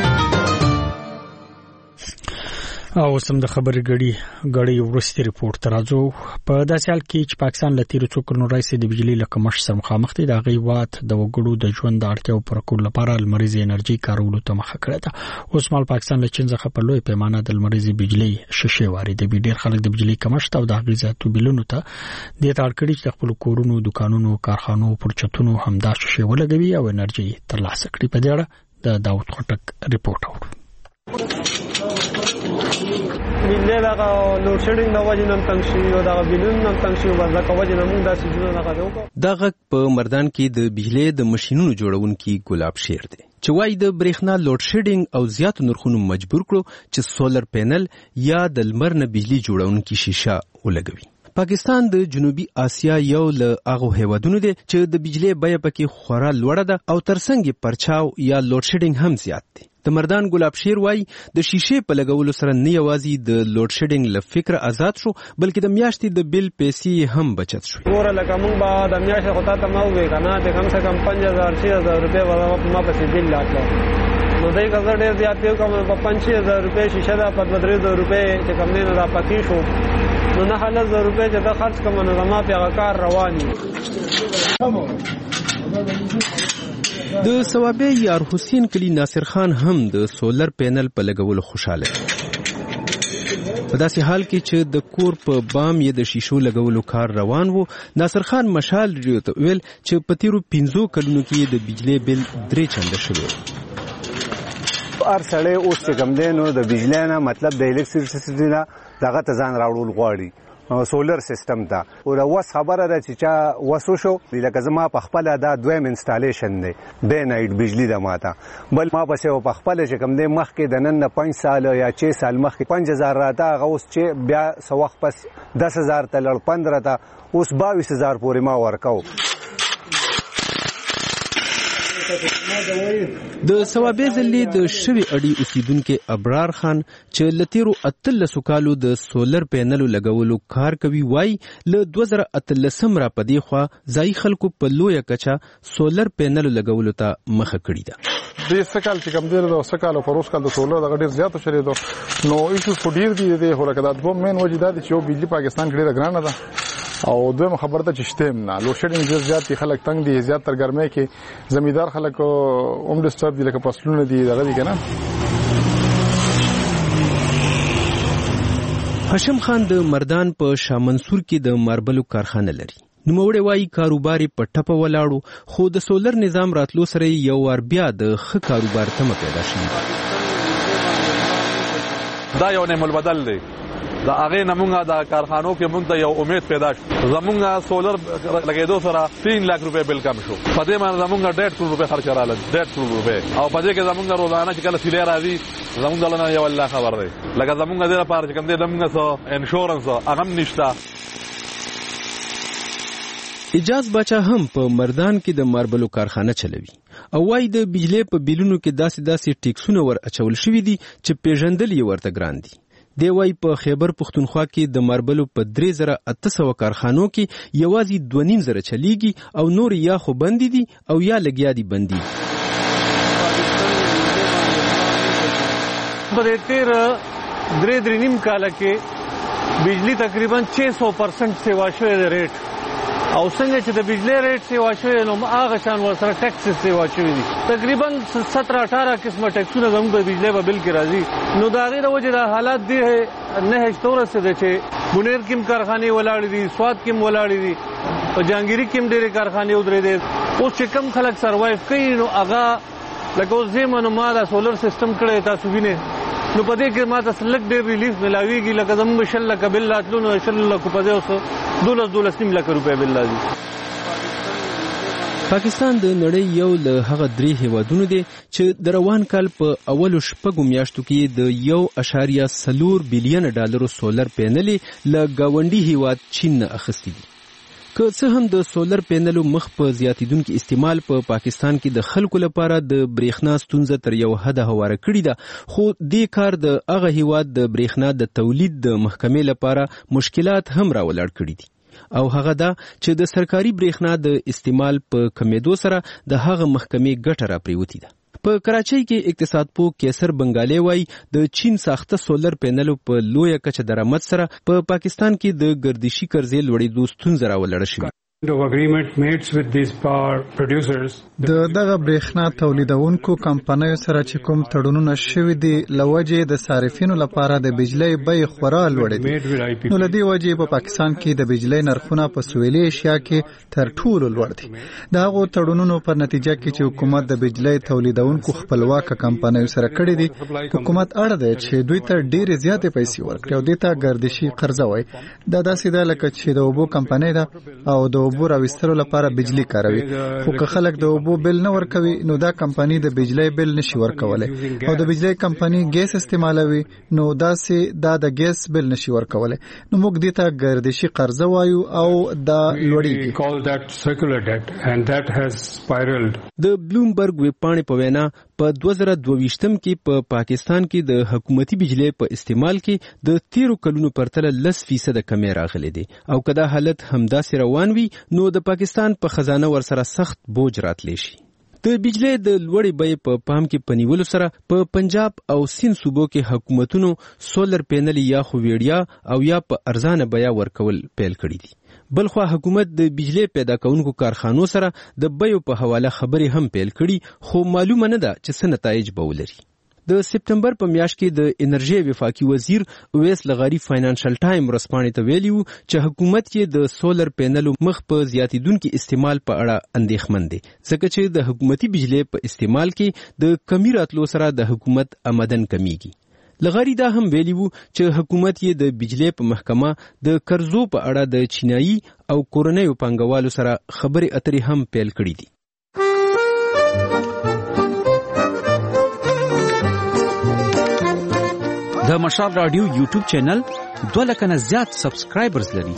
Speaker 1: او سم د خبرې غړي غړي ورستي ریپورت ترازو په داسې حال کې چې پاکستان لتیر څو کړنو راځي د بجلی لکه مش سره مخامخ دي د غیوات د وګړو د ژوند اړتیاو پر کول لپاره لمریزي انرژي کارولو ته مخه کړه ده. اوس مال پاکستان له چین څخه په لوی پیمانه د لمریزي بجلی شیشه واردوي. ډیر خلک د بجلی کمښت او د غیزاتو بلونو ته د تارکړي چې خپل کورونو، دکانونو، کارخانو پر چتونو همدا شیشه ولګوي او انرژي ترلاسه کړي. په دې اړه د داوود خټک ریپورت اورو.
Speaker 7: ملي دا لوډ شیډینګ د وجه نن تنګ شي او دا بلون نن تنګ شي ورځ کا وجه نن دا سيزونه نه غواړو.
Speaker 8: دا غک په مردان کې د بجلی د ماشينونو جوړونکو ګلاب شیر دی چې وای د برېښنا لوډ شیډینګ او زیات نرخونو مجبور کړو چې سولر پینل یا د لمر نه بجلی جوړونکو شیشه ولګوي. پاکستان د جنوبي اسیا یو له هغه هیوادونو دی چې د بجلی بیه پکې خورا لوړه ده او ترڅنګ پرچاو یا لوډ شیډینګ هم زیات دی. د مردان ګلاب شیر وای د شیشه په لګولو سره نه یوازې د لوډ شیډینګ له فکر آزاد شو بلکې د میاشتې د بل پیسې هم بچت شو.
Speaker 7: ګوره لکه موږ به د میاشتې خو ته ما وې کنه ته کم څه کم پنځه هزار شش هزار روپے ولا ما پسې بل لاټلو نو دای کزه ډیر زیات یو کوم په پنځه هزار روپے شیشه دا په درې هزار روپے چې کم نه را پاتې شو نو نه هزار روپے چې دا خرج کوم نو ما په کار رواني.
Speaker 8: د ثوابه یار حسین کلی ناصر خان هم د سولر پینل په لګولو خوشاله. په داسې حال کې چې د کور په بام یې د شیشو لګولو کار روان وو، ناصر خان مشال ریډیو ته ویل چې په تیرو پنځو کلونو کې د بجلی بل درې چنده شوی.
Speaker 14: هر سړی اوس چې کوم دی نو د بجلی نه مطلب د الکتریسيټي نه دغه ته ځان راوړل غواړي سولر سیستم ته او دا وس خبره ده چې چا وسو شو لکه زما په خپل دا دویم انسټالیشن دی ډے نایټ بجلی د ماته بل ما پسې په خپل چې کوم دی مخکې د نن نه پنځه سال یا شش سال مخکې پنځه هزار راته غوس چې بیا سو وخت پس دس هزار ته لړ پندره ته اوس باویس هزار پورې ما ورکاو.
Speaker 8: د سوابې ضلع د شوي اډي اوسیدونکو ابرار خان چې لتیرو اتلسو کالو د سولر پینلو لګولو کار کوي وای له دوه زره اتلسم را پدې خوا ځای خلکو په لویه کچه سولر پینلو لګولو ته مخه کړې ده.
Speaker 2: د سکهال چې کوم دی د سکهال او پروس کال د سولر د ډیر زیاتو شری دو نو ایشو فډیر دی د هورکه د دوه مین وجداد چې یو بجلی پاکستان کې ډیره ګرانه ده او دویم خبر ده چې شتیم نه لو شیډینګ ډیر زیات دي خلک تنگ دي زیات تر ګرمۍ کې زمیدار خلک اوم ډسټرب دي لکه پسلونه دي دغه دي کنه.
Speaker 8: هاشم خان د مردان په شاه منصور کې د ماربلو کارخانه لري. نوموړی وایي کاروبار په ټپه ولاړو خو د سولر نظام راتلو سره یو وار بیا د ښه کاروبار تمه پیدا شوې.
Speaker 4: دا یو نعم البدل دی دا هغه نمونږه د کارخانو کې موږ ته یو امید پیدا شو زمونږه سولر لګیدو سره تین لک روپے بل کم شو په دې باندې زمونږه ډېر کروڑ روپے خرچ رااله ډېر کروڑ روپے او په دې کې زمونږه روزانه چې کله سیلې راځي زمونږه لنه یو الله خبر دی لکه زمونږه د لپاره چې کوم دې زمونږه سو انشورنس هغه نشته.
Speaker 8: اجاز باچا هم په مردان کې د ماربلو کارخانه چلوي او وايي د بجلی په بیلونو کې داسې داسې ټیکسونه ور اچول شوي دي چې پیژندل یې ورته ګران دي. دی وايي په خیبر پښتونخوا کې د ماربلو په درې زره اته سوه کارخانو کې یوازې دوه نیم زره چلیږي او نور یا خو بندي دي او یا لګیا دي بندي.
Speaker 11: په دې تیر درې درې نیم کال کې بجلی تقریبا چھ سو پرسنٹ سیوا شوې د ریټ او څنګه چې د بجلی ریټ سیوا شوی نو هغه شان ورسره ټیکس سیوا شوی دي تقریبا سترہ اٹھارہ قسمه ټیکسونه زموږ په بجلی په بل کې راځي نو دا غیر وجه دا حالات دي نه هیڅ څه دي چې بونیر کې کارخانه ولاړې دي سواد کې ولاړې دي او جانګيري کې ډېرې کارخانه ودرې دي او چې کم خلک سروایو کوي نو هغه لکه زمونږ ما دا سولر سیستم کړی تاسو وینئ نو پدې کې ما ته سلک ډېر ریلیف ملاويږي لکه زموږ شل لک بل راتلو نو شل لک په دې اوس دولس دولس نیم لک روپے بل راځي.
Speaker 8: پاکستان د نړۍ یو له هغه درې هیوادونو دی چې د روان کال په اولو شپږو میاشتو کې د یو اشاریه څلور بلین ډالرو سولر پینلې له گاونډي هیواد چین نه اخیستي دي. که څه هم د سولر پینلو مخ په زیاتیدونکو استعمال په پا پاکستان کې د خلکو لپاره د برېښنا ستونزه تر یو حده هواره کړې ده خو دې کار د هغه هیواد د برېښنا د تولید د محکمې لپاره مشکلات هم راولاړ کړي دي او هغه دا چې د سرکاري برېښنا د استعمال په کمیدو سره د هغه محکمې ګټه را پریوتی ده. په کراچۍ کې اقتصاد پوه کیسر بنگالي وایي د چین ساخته سولر پینلو په لویه کچه درآمد سره په پا پاکستان کې د ګردشي قرضې لوړېدو ستونزه راولاړه شوې.
Speaker 12: د
Speaker 19: دغه برېښنا تولیدونکو کمپنیو سره چې کوم تړونونه شوي دي لوجې د صارفینو لپاره د بجلی بیې خورا لوړې دي نو لدې وجې په پاکستان کې د بجلی نرخونه په سویلي ایشیا کې تر ټولو لوړ دي. د هغو تړونونو په نتیجه کې چې حکومت د بجلی تولیدونکو خپلواکه کمپنیو سره کړي دي حکومت اړ دی چې دوی ته ډېرې زیاتې پیسې ورکړي او دې ته ګردشي قرضه وایي. دا داسې ده لکه چې د اوبو کمپنۍ ده او د اوبو راوستلو لپاره بجلی کاروي خو که خلک د اوبو بل نه ورکوي نو دا کمپنۍ د بجلی بل نشي ورکولی او د بجلی کمپنۍ ګیس استعمالوي نو داسې دا د ګیس بل نشي ورکولی نو موږ دې ته ګردشي قرضه وایو او دا لوړیږي.
Speaker 8: د بلومبرګ ویبپاڼې په وینا په دوه زره دوه ویشتم کې په پا پاکستان کې د حکومتي بجلی په استعمال کې د تیرو کلونو پرتله لس فیصده کمې راغلي دي او که دا حالت همداسې روان وي نو د پاکستان په خزانه ورسره سخت بوج راتلی شي. د بجلی د لوړې بیې په پام کې په نیولو سره په پنجاب او سیند صوبو کې حکومتونو سولر پینل یا خو ویړیا او یا په ارزانه بیه ورکول پیل کړي دي. بلخوا حکومت د بجلی پیدا کوونکو کارخانو سره د بیو په حواله خبرې هم پیل کړي خو معلومه نه ده چې څه نتایج به ولري. د سپتمبر په میاشت کې د انرژي وفاقي وزیر اویس لغاری فاینانشل ټایم ورسپانې ته ویلي وو چې حکومت یې د سولر پینلو مخ په زیاتیدونکو استعمال په اړه اندېښمن دی ځکه چې د حکومتي بجلی په استعمال کې د کمی راتلو سره د حکومت آمدن کمیږي. لغاری دا هم ویلی وو چې حکومت یې د بجلی په محکمه د قرضو په اړه د چینایي او کورنیو پانګوالو سره خبرې اترې هم پیل کړې دي.
Speaker 22: د مشال رادیو یوټیوب چینل دوه لکه نه زیات سبسکرایبرز لري.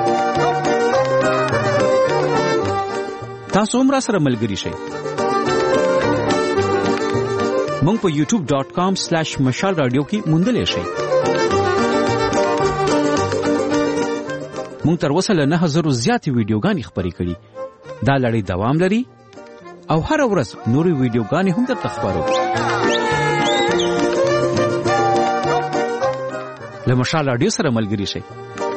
Speaker 22: تاسو هم را سره ملګري شئ. مونږ په یوټیوب ډاٹ کام سلیش مشال رادیو کې موندلی شئ. مونږ تر اوسه له نه هزارو زیاتې ویډیوګانې خپرې کړي. دا لړۍ دوام لري او هر ورځ نورې ویډیوګانې هم درته خپرو. له مشال رادیو سره ملګري شئ.